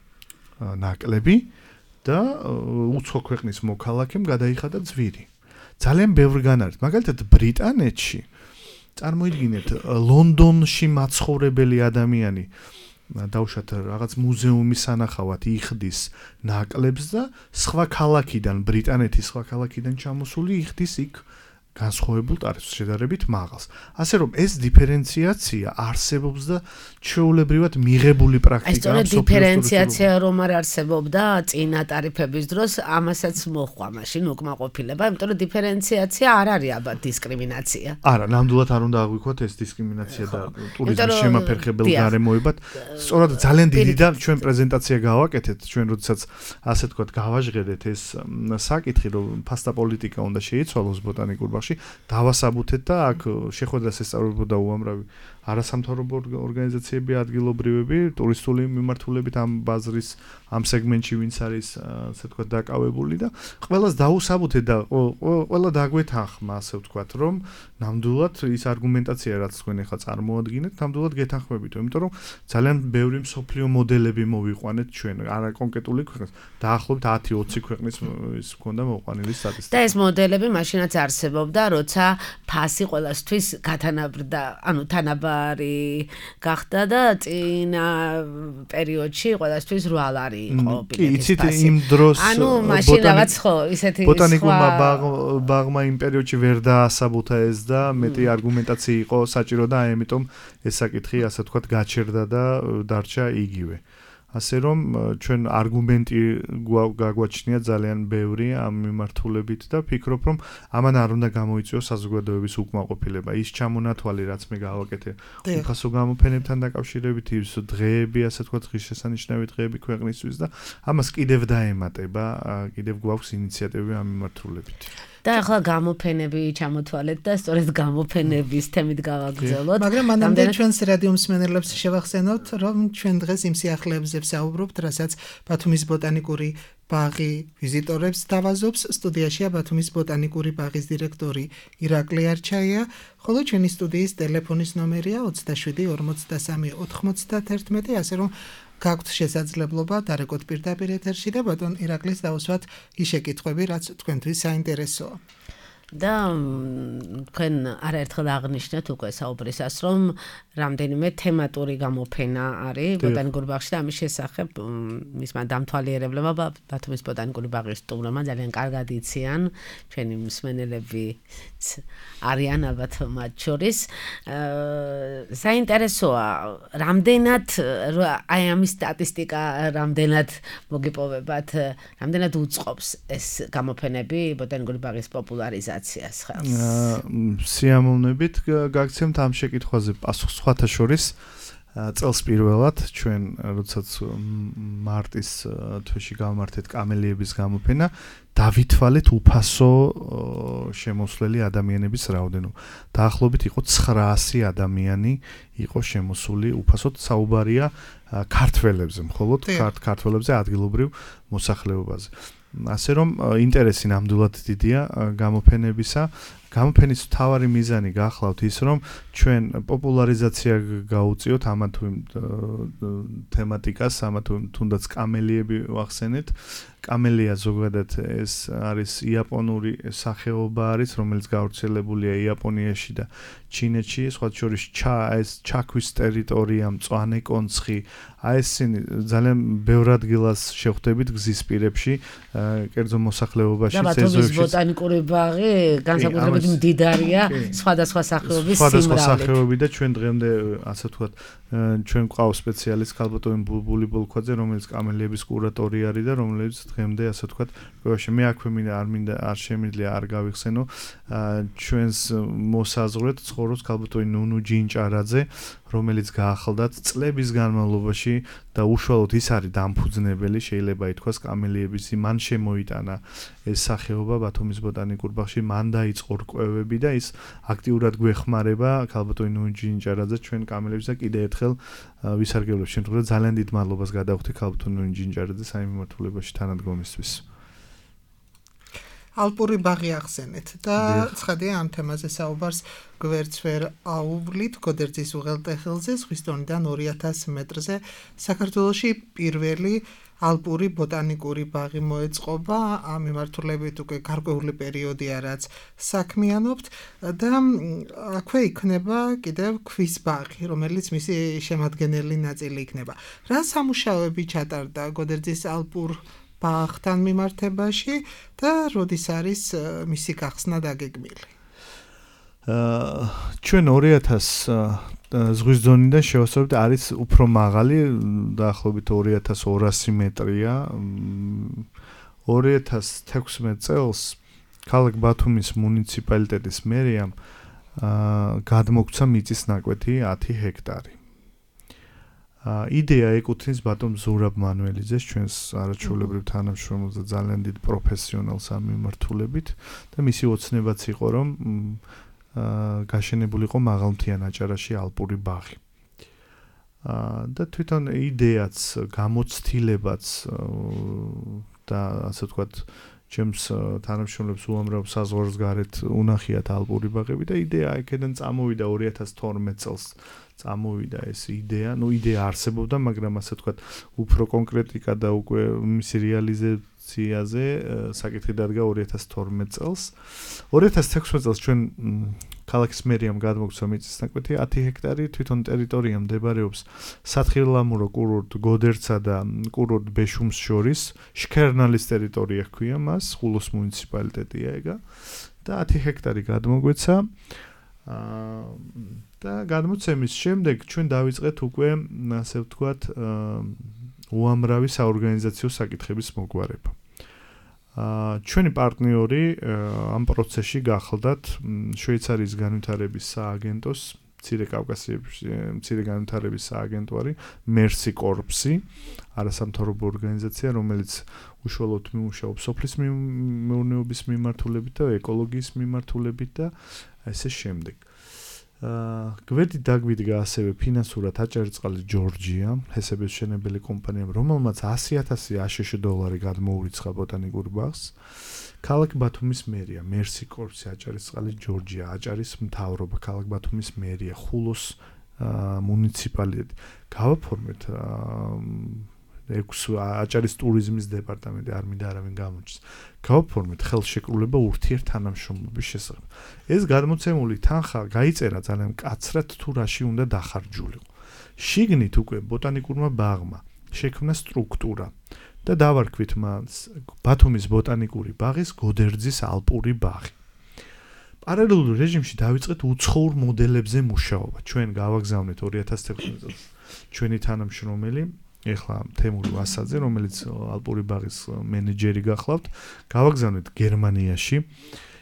ნაკლები და უცხო ქვეყნის მოქალაქემ გადაიხადა ძვირი. ძალიან ბევრგან არის. მაგალითად ბრიტანეთში წარმოიდგინეთ ლონდონში მაცხოვრებელი ადამიანი დავუშვათ რაღაც მუზეუმის სანახავად იხდის ნაკლებს და სხვა ქალაქიდან ბრიტანეთის სხვა ქალაქიდან ჩამოსული იხდის იქ განსხვავებულ ტარიფს შედარებით მაღალს. ასე რომ ეს დიფერენციაცია არსებობს და ჩვეულებრივად მიღებული პრაქტიკაა. ეს სწორედ დიფერენციაცია რომ არ არსებობდა წინა ტარიფების დროს, ამასაც მოხვა მაშინ უკმაყოფილება, იმიტომ რომ დიფერენციაცია არ არის აბა დისკრიმინაცია. არა, ნამდვილად არ უნდა აღვიქვათ ეს დისკრიმინაცია და ტურიზმის შემაფერხებელ გარემოებად. სწორად ძალიან დიდი და ჩვენ პრეზენტაცია გავაკეთეთ, ჩვენ როდესაც ასე ვთქვათ გავაჟღერეთ ეს საკითხი, რომ ფასტა პოლიტიკა უნდა შეიცვალოს ბოტანიკურ დავასაბუთეთ და აქ შეხვედრას ესწრებოდა უამრავი არასამთავრობო ორგანიზაციები, ადგილობრივები, ტურისტული მიმართულებით ამ ბაზრის ამ სეგმენტში ვინც არის ასე ვთქვათ დაკავებული და ყველას დაუსაბუთეთ და ყველა დაგვეთანხმა ასე ვთქვათ რომ ნამდვილად ის არგუმენტაცია რაც თქვენ ახლა წარმოადგენთ ნამდვილად გეთანხმებით, იმიტომ რომ ძალიან ბევრი მსოფლიო მოდელები მოვიყვანეთ ჩვენ არა კონკრეტული ქვეყნის დაახლოებით 10-20 ქვეყნის ის მქონდა მოყვანილი სტატისტიკა. და ეს მოდელები მაშინაც არსებობდა, როცა ფასი ყველასთვის გათანაბრდა, ანუ თანაბარი გახდა და წინა პერიოდში ყველასთვის 8 ლარი იყო ბილეთის ფასი. ფასი. იმ დროს ანუ მაშინ რაღაც ხო ისეთი ბოტანიკურმა ბაღმა იმ პერიოდში ვერ დაასაბუთა ეს და მეტი არგუმენტაცია იყო საჭირო და ამიტომ ეს საკითხი ასე ვთქვათ გაჩერდა და დარჩა იგივე. ასე რომ ჩვენ არგუმენტი გაგვაჩნია ძალიან ბევრი ამ მიმართულებით და ვფიქრობ რომ ამან არ უნდა გამოიწვიოს საზოგადოების უკმაყოფილება. ის ჩამონათვალი რაც მე გავაკეთე უფასო გამოფენებთან დაკავშირებით ის დღეები ასე ვთქვათ ღირსშესანიშნავი დღეები ქვეყნისთვის და ამას კიდევ დაემატება, კიდევ გვაქვს ინიციატივები ამ მიმართულებით. და ახლა გამოფენები ჩამოთვალეთ და სწორედ გამოფენების თემით გავაგრძელოთ. მაგრამ მანამდე ჩვენს რადიო მსმენელებს შევახსენოთ, რომ ჩვენ დღეს იმ სიახლეებზე ვსაუბრობთ, რასაც ბათუმის ბოტანიკური ბაღი ვიზიტორებს დავაზობს. სტუდიაშია ბათუმის ბოტანიკური ბაღის დირექტორი ირაკლი არჩაია, ხოლო ჩვენი სტუდიის ტელეფონის ნომერია 27 43 91, ასე რომ გაქვთ შესაძლებლობა დარეკოთ პირდაპირ ეთერში და ბატონ ირაკლის დავუსვათ ის შეკითხვები, რაც თქვენთვის საინტერესოა. და თქვენ არაერთხელ აღნიშნეთ უკვე საუბრისას, რომ რამდენიმე თემატური გამოფენა არის ბოტანიკურ ბაღში და ამის შესახებ მისმა დამთვალიერებლებმა ბათუმის ბოტანიკური ბაღის სტუმრებმა ძალიან კარგად იციან, ჩვენი მსმენელები არიან ალბათ მათ შორის. საინტერესოა, რამდენად აი ამის სტატისტიკა რამდენად მოგიპოვებათ, რამდენად უწყობს ეს გამოფენები ბოტანიკური ბაღის პოპულარიზაციას. სიამოვნებით გაგცემთ ამ შეკითხვაზე პასუხს სხვათა შორის წელს პირველად ჩვენ როდესაც მარტის თვეში გავმართეთ კამელიების გამოფენა დავითვალეთ უფასო შემოსვლელი ადამიანების რაოდენობა. დაახლოებით იყო 900 ადამიანი იყო შემოსული უფასოდ, საუბარია ქართველებზე, მხოლოდ ქართველებზე ადგილობრივ მოსახლეობაზე. ასე რომ ინტერესი ნამდვილად დიდია გამოფენებისა. გამოფენის მთავარი მიზანი გახლავთ ის, რომ ჩვენ პოპულარიზაცია გაუწიოთ ამა თუ იმ თემატიკას, ამა თუ თუნდაც კამელიები ვახსენეთ. კამელია ზოგადად ეს არის იაპონური სახეობა არის, რომელიც გავრცელებულია იაპონიაში და ჩინეთში, სხვა შორის ეს ჩაქვის ტერიტორია, მწვანე კონცხი, ეს ძალიან ბევრ ადგილას შევხვდებით გზის პირებში, კერძო მოსახლეობაში, ზეზოებში. და ბათუმის ბოტანიკური ბაღი განსაკუთრებით მდიდარია სხვადასხვა სახეობის სიმრავლით. სხვადასხვა სახეობები და ჩვენ დღემდე ასე ვთქვათ, ჩვენ გვყავს სპეციალისტ ქალბატონი ბულბული ბოლქვაძე, რომელიც კამელიების კურატორი არის და რომელიც დღემდე ასე ვთქვათ, ყველაში მე აქვე არ შემიძლია არ გავიხსენო ჩვენს მოსაზღვრეთ ცხოვრობს ქალბატონი ნუნუ ჯინჭარაძე, რომელიც გაახლდათ წლების განმავლობაში და უშუალოდ ის არის დამფუძნებელი, შეიძლება ითქვას კამელიების, მან შემოიტანა ეს სახეობა ბათუმის ბოტანიკურ ბაღში, მან დაიწყო რკვევები და ის აქტიურად გვეხმარება ქალბატონი ნუნუ ჯინჭარაძე ჩვენ კამელიებს და კიდე ერთხელ ვისარგებლებ შემთხვევაში ძალიან დიდ მადლობას გადავხდი ქალბატონი ნუნუ ჯინჭარაძეს ამ მიმართულებაში თანადგომისთვის. ალპური ბაღი ახსენეთ და ცხადია ამ თემაზე საუბარს გვერდს ვერ აუვლით გოდერძის უღელტეხილზე ზღვის დონიდან 2000 მეტრზე საქართველოში პირველი ალპური ბოტანიკური ბაღი მოეწყობა ამ მიმართულებით უკვე გარკვეული პერიოდია რაც საქმიანობთ და აქვე იქნება კიდევ ქვის ბაღი რომელიც მისი შემადგენელი ნაწილი იქნება რა სამუშაოები ჩატარდა გოდერძის ალპურ ბაღთან მიმართებაში და როდის არის მისი გახსნა დაგეგმილი? ჩვენ 2000 ზღვის დონიდან შევასწავლეთ არის უფრო მაღალი, დაახლოებით 2200 მეტრია. 2016 წელს ქალაქ ბათუმის მუნიციპალიტეტის მერიამ გადმოგცა მიწის ნაკვეთი 10 ჰექტარი. იდეა ეკუთვნის ბატონ ზურაბ მანუელიძეს, ჩვენს არაჩვეულებრივ თანამშრომელს და ძალიან დიდ პროფესიონალს ამ მიმართულებით და მისი ოცნებაც იყო, რომ გაშენებულიყო მაღალმთიან აჭარაში ალპური ბაღი. და თვითონ იდეაც, გამოცდილებაც და ასე ვთქვათ, ჩემს თანამშრომლებს უამრავ საზღვარს გარეთ უნახიათ ალპური ბაღები და იდეა აქედან წამოვიდა 2012 წელს. წამოვიდა ეს იდეა, იდეა არსებობდა, მაგრამ ასე ვთქვათ, უფრო კონკრეტიკა და უკვე მისი რეალიზაციაზე საკითხი დადგა 2012 წელს. 2016 წელს ჩვენ ქალაქის მერიამ გადმოგცა მიწის ნაკვეთი 10 ჰექტარი, თვითონ ტერიტორია მდებარეობს სათხილამურო კურორტ გოდერცსა და კურორტ ბეშუმს შორის, შქერნალის ტერიტორია ჰქვია მას, ხულოს მუნიციპალიტეტია ეგა და 10 ჰექტარი გადმოგვეცა. და გადმოცემის შემდეგ ჩვენ დავიწყეთ უკვე ასე ვთქვათ უამრავი საორგანიზაციო საკითხების მოგვარება. ჩვენი პარტნიორი ამ პროცესში გახლდათ შვეიცარიის განვითარების სააგენტოს მცირე განვითარების სააგენტო არის Mercy Corps-ი, არასამთავრობო ორგანიზაცია, რომელიც უშუალოდ მიმუშავებს სოფლის მეურნეობის მიმართულებით და ეკოლოგიის მიმართულებით და ესე შემდეგ. გვერდით დაგვიდგა ასევე ფინანსურად აჭარისწყალი ჯორჯია, ჰესების მშენებელი კომპანიამ, რომელმაც 100,000 აშშ დოლარი გადმოურიცხა ბოტანიკურ ბაღს. ქალაქ ბათუმის მერია, Mercy Corps-ი აჭარისწყალი ჯორჯია, აჭარის მთავრობა, ქალაქ ბათუმის მერია, ხულოს მუნიციპალიტეტი. გავაფორმეთ 6 აჭარის ტურიზმის დეპარტამენტი არ მინდა არავინ გამოჩნდეს. გავაფორმეთ ხელშეკრულება ურთიერთთანამშრომლობის შესახებ. ეს გადმოცემული თანხა გაიწერა ძალიან მკაცრად თუ რაში უნდა დახარჯულიყო. შიგნით უკვე ბოტანიკურმა ბაღმა შექმნა სტრუქტურა და დავარქვით მას ბათუმის ბოტანიკური ბაღის გოდერძის ალპური ბაღი. პარალელურ რეჟიმში დავიწყეთ უცხოურ მოდელებზე მუშაობა. ჩვენ გავაგზავნეთ 2016 წელს ჩვენი თანამშრომელი ეხლა თემურ ვასაძე, რომელიც ალპური ბაღის მენეჯერი გახლავთ, გავაგზავნეთ გერმანიაში.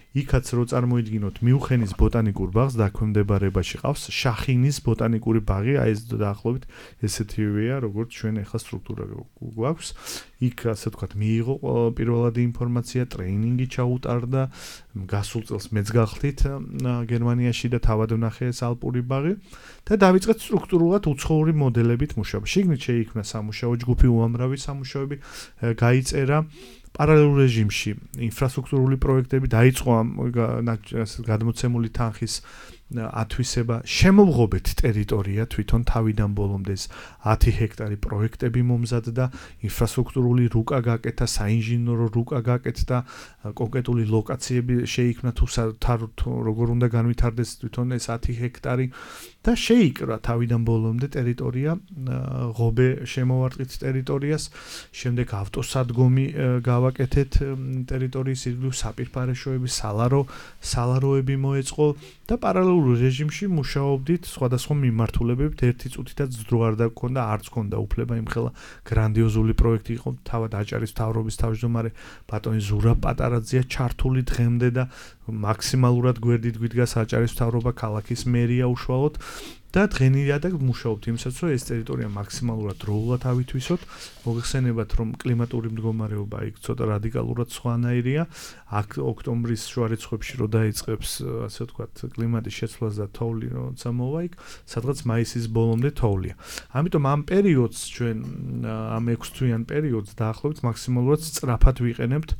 იქაც რო წარმოიდგინოთ მიუხენის ბოტანიკურ ბაღს დაქვემდებარებაში ყავს შახინის ბოტანიკური ბაღი, აი ეს დაახლოებით ესეთივეა, როგორც ჩვენ ახლა სტრუქტურა გვაქვს. იქ ასე ვთქვათ, მიიღო პირველადი ინფორმაცია, ტრეინინგი ჩაუტარდა, გასულ წელს მეც გახდით გერმანიაში და თავად ვნახე ეს ალპური ბაღი და დავიწყეთ სტრუქტურულად უცხოური მოდელებით მუშაობა. შიგნით შეიქმნა სამუშაო ჯგუფი, უამრავი სამუშაოები გაიწერა. პარალელურ რეჟიმში ინფრასტრუქტურული პროექტები დაიწყო ამ გადმოცემული თანხის ათვისება, შემოვღობეთ ტერიტორია თვითონ თავიდან ბოლომდე 10 ჰექტარი პროექტები მომზადდა, ინფრასტრუქტურული რუკა გაკეთა, საინჟინრო რუკა გაკეთდა, კონკრეტული ლოკაციები შეიქმნა თუ როგორ უნდა განვითარდეს თვითონ ეს 10 ჰექტარი და შეიკრა თავიდან ბოლომდე ტერიტორია, ღობე შემოვარტყით ტერიტორიას, შემდეგ ავტოსადგომი გავაკეთეთ ტერიტორიის ირგვლივ, საპირფარეშოები, სალაროები მოეწყო და პარალელურ რეჟიმში მუშაობდით სხვადასხვა მიმართულებებით. ერთი წუთითაც დრო არ დაგქონდა, არც ქონდა უფლება იმხელა გრანდიოზული პროექტი იყო. თავად აჭარის მთავრობის თავმჯდომარე ბატონი ზურაბ პატარაძეა ჩართული დღემდე და მაქსიმალურად გვერდით გვიდგას აჭარის მთავრობა, ქალაქის მერია უშუალოდ და დღენიადად მუშაობთ იმასაც, რომ ეს ტერიტორია მაქსიმალურად დროულად ავითვისოთ. მოგეხსენებათ, რომ კლიმატური მდგომარეობა იქ ცოტა რადიკალურად სხვანაირია. აქ ოქტომბრის შუა რიცხვებში რო დაიწყებს, ასე ვთქვათ, კლიმატის შეცვლას და თოვლი როცა მოვა იქ, სადღაც მაისის ბოლომდე თოვლია. ამიტომ ამ პერიოდს ჩვენ ამ 6 თვიან პერიოდს დაახლოებით მაქსიმალურად სწრაფად ვიყენებთ.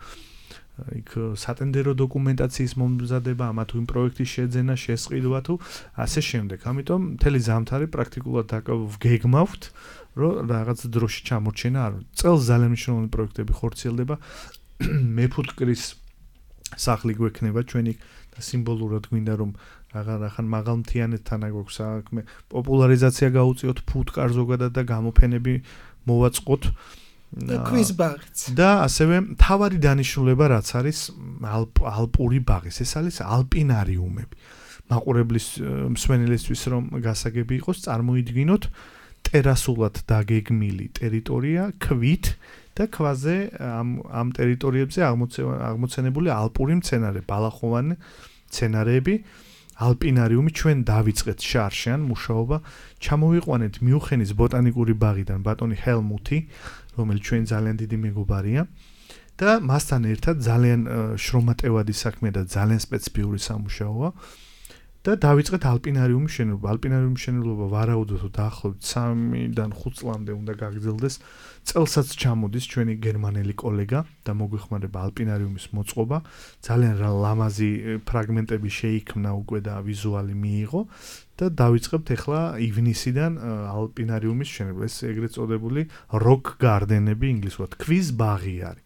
იქ სატენდერო დოკუმენტაციის მომზადება, ამა თუ იმ პროექტის შეძენა, შესყიდვა თუ ასე შემდეგ. ამიტომ მთელი ზამთარი პრაქტიკულად ვგეგმავთ, რომ რაღაც დროში ჩამორჩენა არ. წელს ძალიან მნიშვნელოვანი პროექტები ხორციელდება. მეფუტკრის სახლი გვექნება ჩვენი და სიმბოლურად გვინდა რომ რაღაცა მაღალმთიანეთთან აგვაქვს საქმე, პოპულარიზაცია გაუწიოთ ფუტკარ ზოგადად და გამოფენები მოვაწყოთ. ქვის ბაღიც. და ასევე თავარი დანიშნულება რაც არის ალპური ბაღის, ეს არის ალპინარიუმები. მაყურებლის მსმენელისთვის რომ გასაგები იყოს, წარმოიდგინოთ ტერასულად დაგეგმილი ტერიტორია ქვით და ქვაზე ამ ტერიტორიებზე აღმოცენებული ალპური მცენარე, ბალახოვანი მცენარეები, ალპინარიუმი. ჩვენ დავიწყეთ შარშან მუშაობა, ჩამოვიყვანეთ მიუხენის ბოტანიკური ბაღიდან ბატონი ჰელმუთი, რომელიც ჩვენ ძალიან დიდი მეგობარია და მასთან ერთად ძალიან შრომატევადი საქმე და ძალიან სპეციფიური სამუშაოა და დავიწყეთ ალპინარიუმის მშენებლობა. ალპინარიუმის მშენებლობა ვარაუდობთ დაახლოებით 3-დან 5 წლამდე უნდა გაგრძელდეს. წელსაც ჩამოდის ჩვენი გერმანელი კოლეგა და მოგვეხმარება ალპინარიუმის მოწყობა. ძალიან ლამაზი ფრაგმენტები შეიქმნა უკვე და ვიზუალი მიიღო და დავიწყებთ ახლა ივნისიდან ალპინარიუმის მშენებლობა. ეს ეგრეთ წოდებული rock garden-ები ინგლისურად, ქვის ბაღი არის.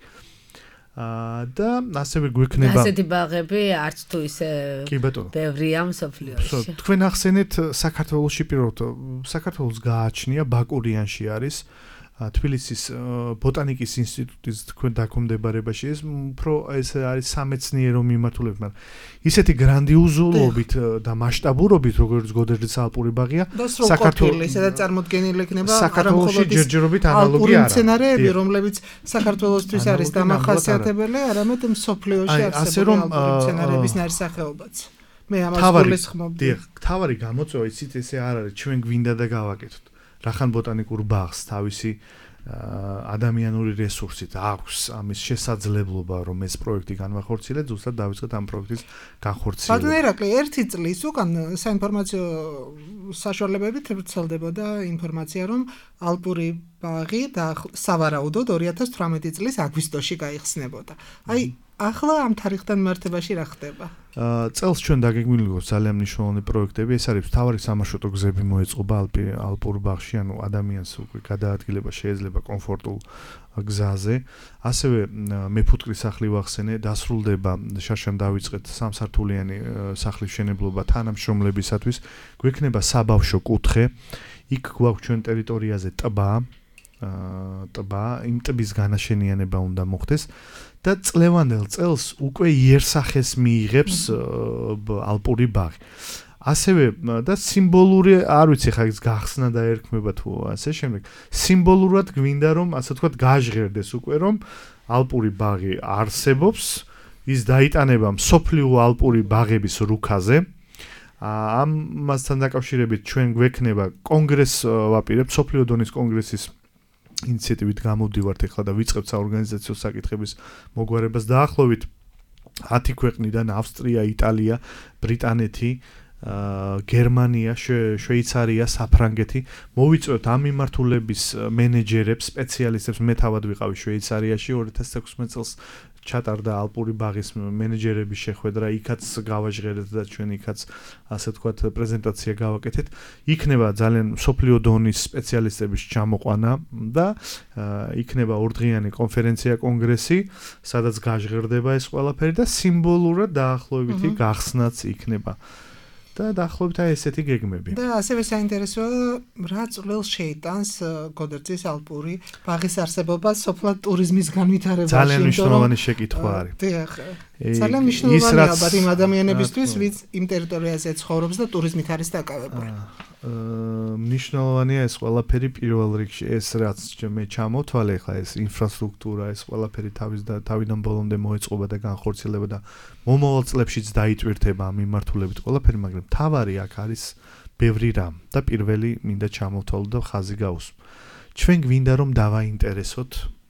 და ასევე გვექნება ასეთი ბაღები არც თუ ისე ბევრია მსოფლიოში. თქვენ ახსენეთ საქართველოში პირველად საქართველოს გააჩნია ბაკურიანში არის თბილისის ბოტანიკის ინსტიტუტის თქვენ დაქვემდებარებაში ეს უფრო ეს არის სამეცნიერო მიმართულებით, მაგრამ ისეთი გრანდიოზულობით და მასშტაბურობით როგორც გოდერძის ალპური ბაღია საქართველოს სადაც წარმოდგენილი იქნება საქართველოში ჯერჯერობით ანალოგი არა. მცენარეები, რომლებიც საქართველოსთვის არის დამახასიათებელი, არამედ მსოფლიოში არსებული ალპური მცენარეების ნაირსახეობაც. მე ამას გულისხმობდი. თავარი გამოწვევა იცით ესე არ არის, ჩვენ გვინდა და გავაკეთოთ. რახან ბოტანიკურ ბაღს თავისი ადამიანური რესურსით აქვს ამის შესაძლებლობა რომ ეს პროექტი განვახორციელოთ, ზუსტად დავიწყეთ ამ პროექტის განხორციელება. ბატონ ერაკლი, 1 წლის უკან საინფორმაციო საშუალებებით ვრცელდებოდა ინფორმაცია, რომ ალპური ბაღი და სავარაუდოდ 2018 წლის აგვისტოში გაიხსნებოდა. აი ახლა ამ თარიღთან მიმართებაში რა ხდება? წელს ჩვენ დაგეგმილი გვაქვს ძალიან მნიშვნელოვანი პროექტები. ეს არის მთავარი სამარშრუტო გზები მოეწყობა ალპურ ბაღში, ანუ ადამიანს უკვე გადაადგილება შეიძლება კომფორტულ გზაზე. ასევე მეფუტკრის სახლი ვახსენე, დასრულდება შარშან დავიწყეთ სამსართულიანი სახლის მშენებლობა თანამშრომლებისათვის. გვექნება საბავშვო კუთხე. იქ გვაქვს ჩვენ ტერიტორიაზე ტბა, იმ ტბის განაშენიანება უნდა მოხდეს. და წლევანდელ წელს უკვე იერსახეს მიიღებს ალპური ბაღი. ასევე და სიმბოლური, არ ვიცი ხა ის გახსნა და ერქმება თუ ასე შემდეგ. სიმბოლურად გვინდა რომ ასე ვთქვათ გაჟღერდეს უკვე რომ ალპური ბაღი არსებობს ის დაიტანება მსოფლიო ალპური ბაღების რუქაზე. ამასთან დაკავშირებით ჩვენ გვექნება კონგრესს ვაპირებთ, მსოფლიო დონის კონგრესის ინიციატივით გამოვდივართ ახლა და ვიწყებთ საორგანიზაციო საკითხების მოგვარებას დაახლოებით 10 ქვეყნიდან ავსტრია, იტალია, ბრიტანეთი, გერმანია, შვეიცარია, საფრანგეთი მოვიწვევთ ამ მიმართულების მენეჯერებს, სპეციალისტებს, მე თავად ვიყავი შვეიცარიაში 2016 წელს ჩატარდა ალპური ბაღის მენეჯერების შეხვედრა, იქაც გავაჟღერეთ და ჩვენ იქაც ასე ვთქვათ პრეზენტაცია გავაკეთეთ. იქნება ძალიან მსოფლიო დონის სპეციალისტების ჩამოყვანა და იქნება ორდღიანი კონფერენცია, კონგრესი, სადაც გაჟღერდება ეს ყველაფერი და სიმბოლურად დაახლოებითი გახსნაც იქნება. და დაახლოებით ესეთი გეგმები. და ასევე საინტერესოა რა წვლილს შეიტანს გოდერძის ალპური ბაღის არსებობა სოფლად ტურიზმის განვითარებაში. ძალიან მნიშვნელოვანი შეკითხვა არის. დიახ. ძალიან მნიშვნელოვანია ალბათ იმ ადამიანებისთვის, ვინც იმ ტერიტორიაზე ცხოვრობს და ტურიზმით არის დაკავებული. მნიშვნელოვანია ეს ყველაფერი პირველ რიგში, ეს რაც მე ჩამოთვალე ხა ეს ინფრასტრუქტურა, ეს ყველაფერი თავიდან ბოლომდე მოეწყობა და განხორციელება და მომავალ წლებშიც დაიტვირთება ამ მიმართულებით ყველაფერი, მაგრამ თავარი აქ არის ბევრი რამ და პირველი მინდა ჩამოთვალო და ხაზი გავუსვო. ჩვენ გვინდა რომ დავაინტერესოთ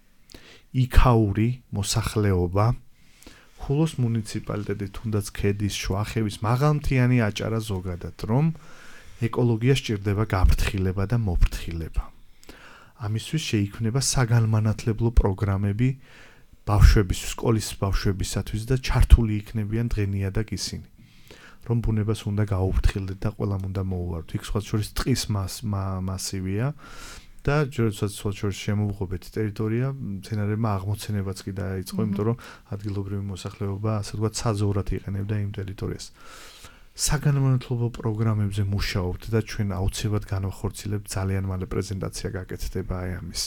იქაური მოსახლეობა, ხულოს მუნიციპალიტეტი, თუნდაც ქედის, შუახევის, მაღალმთიანი აჭარა ზოგადად, რომ ეკოლოგია სჭირდება გაფრთხილება და მოფრთხილება. ამისთვის შეიქმნება საგანმანათლებლო პროგრამები ბავშვების, სკოლის ბავშვებისათვის და ჩართული იქნებიან დღენიადაგ ისინი. რომ ბუნებას უნდა გაუფრთხილდეთ და ყველამ უნდა მოუვარდეთ. იქ სხვა შორის ტყის მასივია და როდესაც შემოვღობეთ ტერიტორია, მცენარეებმა აღმოცენებაც კი დაიწყო, იმიტომ რომ ადგილობრივი მოსახლეობა, ასე ვთქვათ, საზოვრად იყენებდა იმ ტერიტორიას. საგანმანათლებლო პროგრამებზე მუშაობთ და ჩვენ აუცილებლად განვახორციელებთ, ძალიან მალე პრეზენტაცია გაკეთდება აი ამის.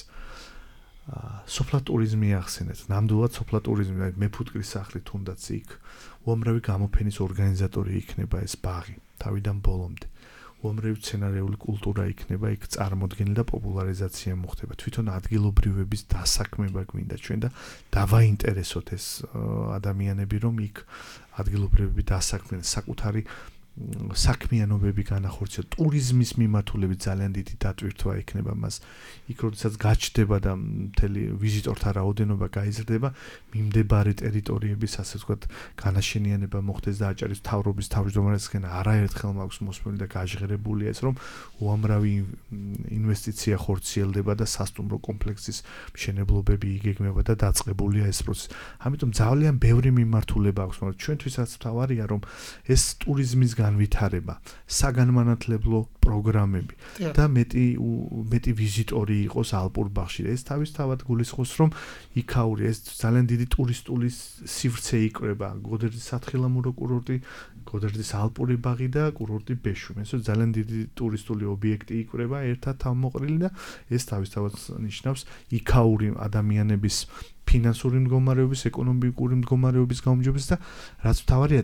სოფლად ტურიზმი ახსენეთ, ნამდვილად სოფლად ტურიზმი, მეფუტკრის სახლი თუნდაც იქ, უამრავი გამოფენის ორგანიზატორი იქნება ეს ბაღი, თავიდან ბოლომდე. უამრავი სცენარეული კულტურა იქნება იქ წარმოდგენილი და პოპულარიზაცია მოხდება. თვითონ ადგილობრივების დასაქმება გვინდა ჩვენ და დავაინტერესოთ ეს ადამიანები, რომ იქ ადგილობრივები დასაქმდნენ საკუთარი საქმიანობები განახორციელოს, ტურიზმის მიმართულებით ძალიან დიდი დატვირთვა იქნება მას. იქ როდესაც გაჩნდება და მთელი ვიზიტორთა რაოდენობა გაიზრდება, მიმდებარე ტერიტორიების, ასე ვთქვათ, განაშენიანება მოხდეს და აჭარის მთავრობის თავმჯდომარესთან არაერთხელ მაქვს მოსმული და გაჟღერებულია ეს, რომ უამრავი ინვესტიცია ხორციელდება და სასტუმრო კომპლექსის მშენებლობები იგეგმება და დაწყებულია ეს პროცესი. ამიტომ ძალიან ბევრი მიმართულება აქვს, მაგრამ ჩვენთვის რაც მთავარია, რომ ეს ტურიზმის განვითარება, საგანმანათლებლო პროგრამები და მეტი ვიზიტორი იყოს ალპურ ბაღში. ეს თავისთავად გულისხმობს, რომ იქაური ეს ძალიან დიდი ტურისტული სივრცე იკვრება, გოდერძის სათხილამურო კურორტი, გოდერძის ალპური ბაღი და კურორტი ბეშვი. ეს ძალიან დიდი ტურისტული ობიექტი იკვრება ერთად თავმოყრილი და ეს თავისთავად ნიშნავს იქაური ადამიანების ფინანსური მდგომარეობის, ეკონომიკური მდგომარეობის გაუმჯობესებას და რაც მთავარია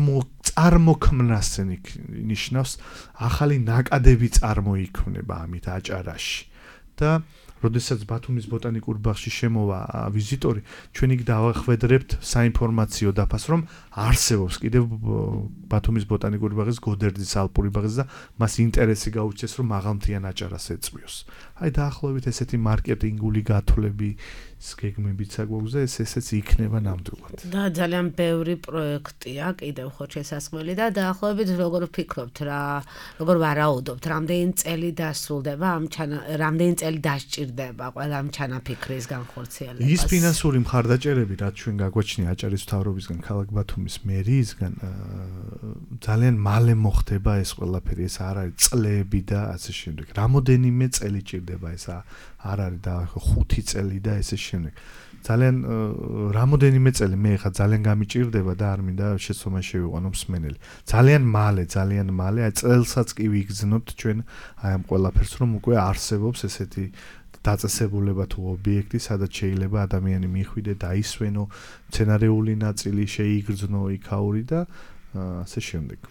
წარმოქმნას ნიშნავს ახალი ნაკადები წარმოიქმნება ამით აჭარაში. და როდესაც ბათუმის ბოტანიკურ ბაღში შემოვა ვიზიტორი, ჩვენ იქ დავახვედრებთ საინფორმაციო დაფას, რომ არსებობს კიდევ ბათუმის ბოტანიკური ბაღის გოდერძის ალპური ბაღის და მას ინტერესი გაუჩნდეს, რომ მაღალმთიან აჭარას ეწვიოს. აი დაახლოებით ესეთი მარკეტინგული გათვლები გეგმებიც აგვაქვს და ესეც იქნება ნამდვილად. და ძალიან ბევრი პროექტია კიდევ ხო შესაძლებელი და დაახლოებით როგორ ვფიქრობთ რა, როგორ ვარაუდობთ, რამდენი წელი დასრულდება რამდენი წელი დასჭირდება ყველა ამ ჩანაფიქრის განხორციელებას. ის ფინანსური მხარდაჭერები, რაც ჩვენ გაგვაჩნია აჭარის მთავრობისგან, ქალაქ ბათუმის მერიისგან, ძალიან მალე მოხდება ეს ყველაფერი, ეს არ არის წლები და ასე შემდეგ. რამოდენიმე წელი ჭირდება ეს არ არის და 5 წელი და ესე შემდეგ. ძალიან რამოდენიმე წელი მე ხა ძალიან გამიჭირდება და არ მინდა შეცდომა შევიყვანო მსმენელი. ძალიან მალე, აი წელსაც კი ვიგრძნობთ ჩვენ აი ამ ყველაფერს, რომ უკვე არსებობს ესეთი დაწესებულება თუ ობიექტი, სადაც შეიძლება ადამიანი მიხვიდე, დაისვენო, მცენარეული ნაწილი შეიგრძნო იქაური და ასე შემდეგ.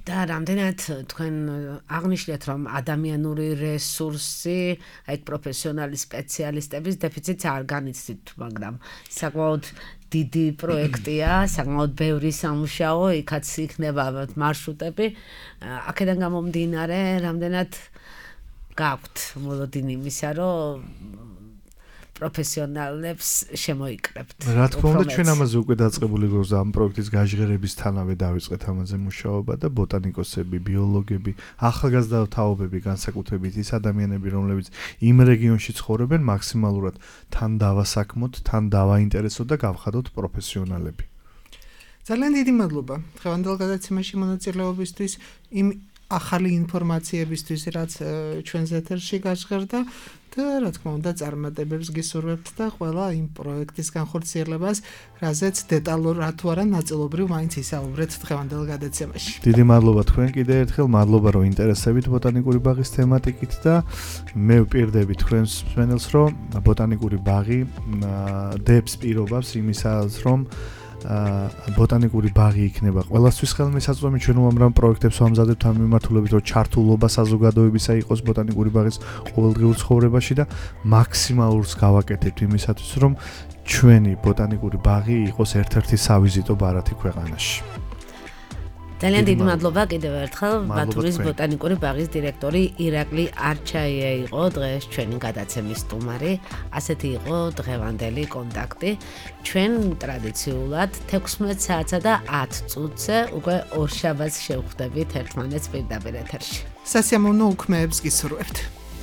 და რამდენად თქვენ აღნიშნეთ, რომ ადამიანური რესურსი, აი პროფესიონალი სპეციალისტების დეფიციტს არ განიცდით, მაგრამ საკმაოდ დიდი პროექტია, საკმაოდ ბევრი სამუშაო, იქაც იქნება მარშრუტები. აქედან გამომდინარე, რამდენად გაქვთ მოლოდინი იმისა, რომ პროფესიონალებს შემოიკრებთ. რა თქმა უნდა, ჩვენ ამაზე უკვე დაწყებული გვაქვს ამ პროექტის გაჟღერებისთანავე დავიწყეთ ამაზე მუშაობა და ბოტანიკოსები, ბიოლოგები, ახალგაზრდა თაობები განსაკუთრებით ის ადამიანები, რომლებიც იმ რეგიონში ცხოვრობენ, მაქსიმალურად თან დავასაქმოთ, თან დავაინტერესოთ და გავხადოთ პროფესიონალები. ძალიან დიდი მადლობა დღევანდელ გადაცემაში მონაწილეობისთვის, იმ ახალი ინფორმაციებისთვის, რაც ჩვენს ეთერში გაჟღერდა და რა თქმა უნდა წარმატებებს გისურვებთ და ყველა იმ პროექტის განხორციელებას, რაზეც დეტალურად თუ არა ნაწილობრივ მაინც ისაუბრეთ დღევანდელ გადაცემაში. დიდი მადლობა თქვენ კიდე ერთხელ, მადლობა რომ ინტერესებით ბოტანიკური ბაღის თემატიკით და მე ვპირდები თქვენს მსმენელს, რომ ბოტანიკური ბაღი დებს პირობებს იმისას, რომ ბოტანიკური ბაღი იქნება ყველასთვის ხელმისაწვდომი. ჩვენ უამრავ პროექტებს ვამზადებთ ამ მიმართულებით, რომ ჩართულობა საზოგადოებისა იყოს ბოტანიკური ბაღის ყოველდღიურ ცხოვრებაში და მაქსიმალურს გავაკეთებთ იმისათვის, რომ ჩვენი ბოტანიკური ბაღი იყოს ერთ-ერთი სავიზიტო ბარათი ქვეყანაში. ძალიან დიდი მადლობა კიდევ ერთხელ ბათუმის ბოტანიკური ბაღის დირექტორი ირაკლი არჩაია იყო დღეს ჩვენი გადაცემის სტუმარი. ასეთი იყო დღევანდელი კონტაქტი. ჩვენ ტრადიციულად 16 საათსა და 10 წუთზე უკვე ორშაბათს შევხვდებით ერთმანეთს პირდაპირ ეთერში. სასიამოვნო უქმეებს გისურვებთ.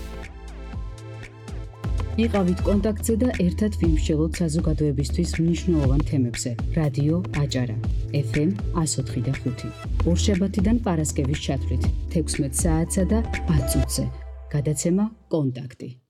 იყავით კონტაქტზე და ერთად ვიმსჯელოთ საზოგადოებისთვის მნიშვნელოვან თემებზე. რადიო აჭარა, FM 104.5. ორშაბათიდან პარასკევის ჩათვლით 16 საათსა და 10 წუთზე. გადაცემა კონტაქტი.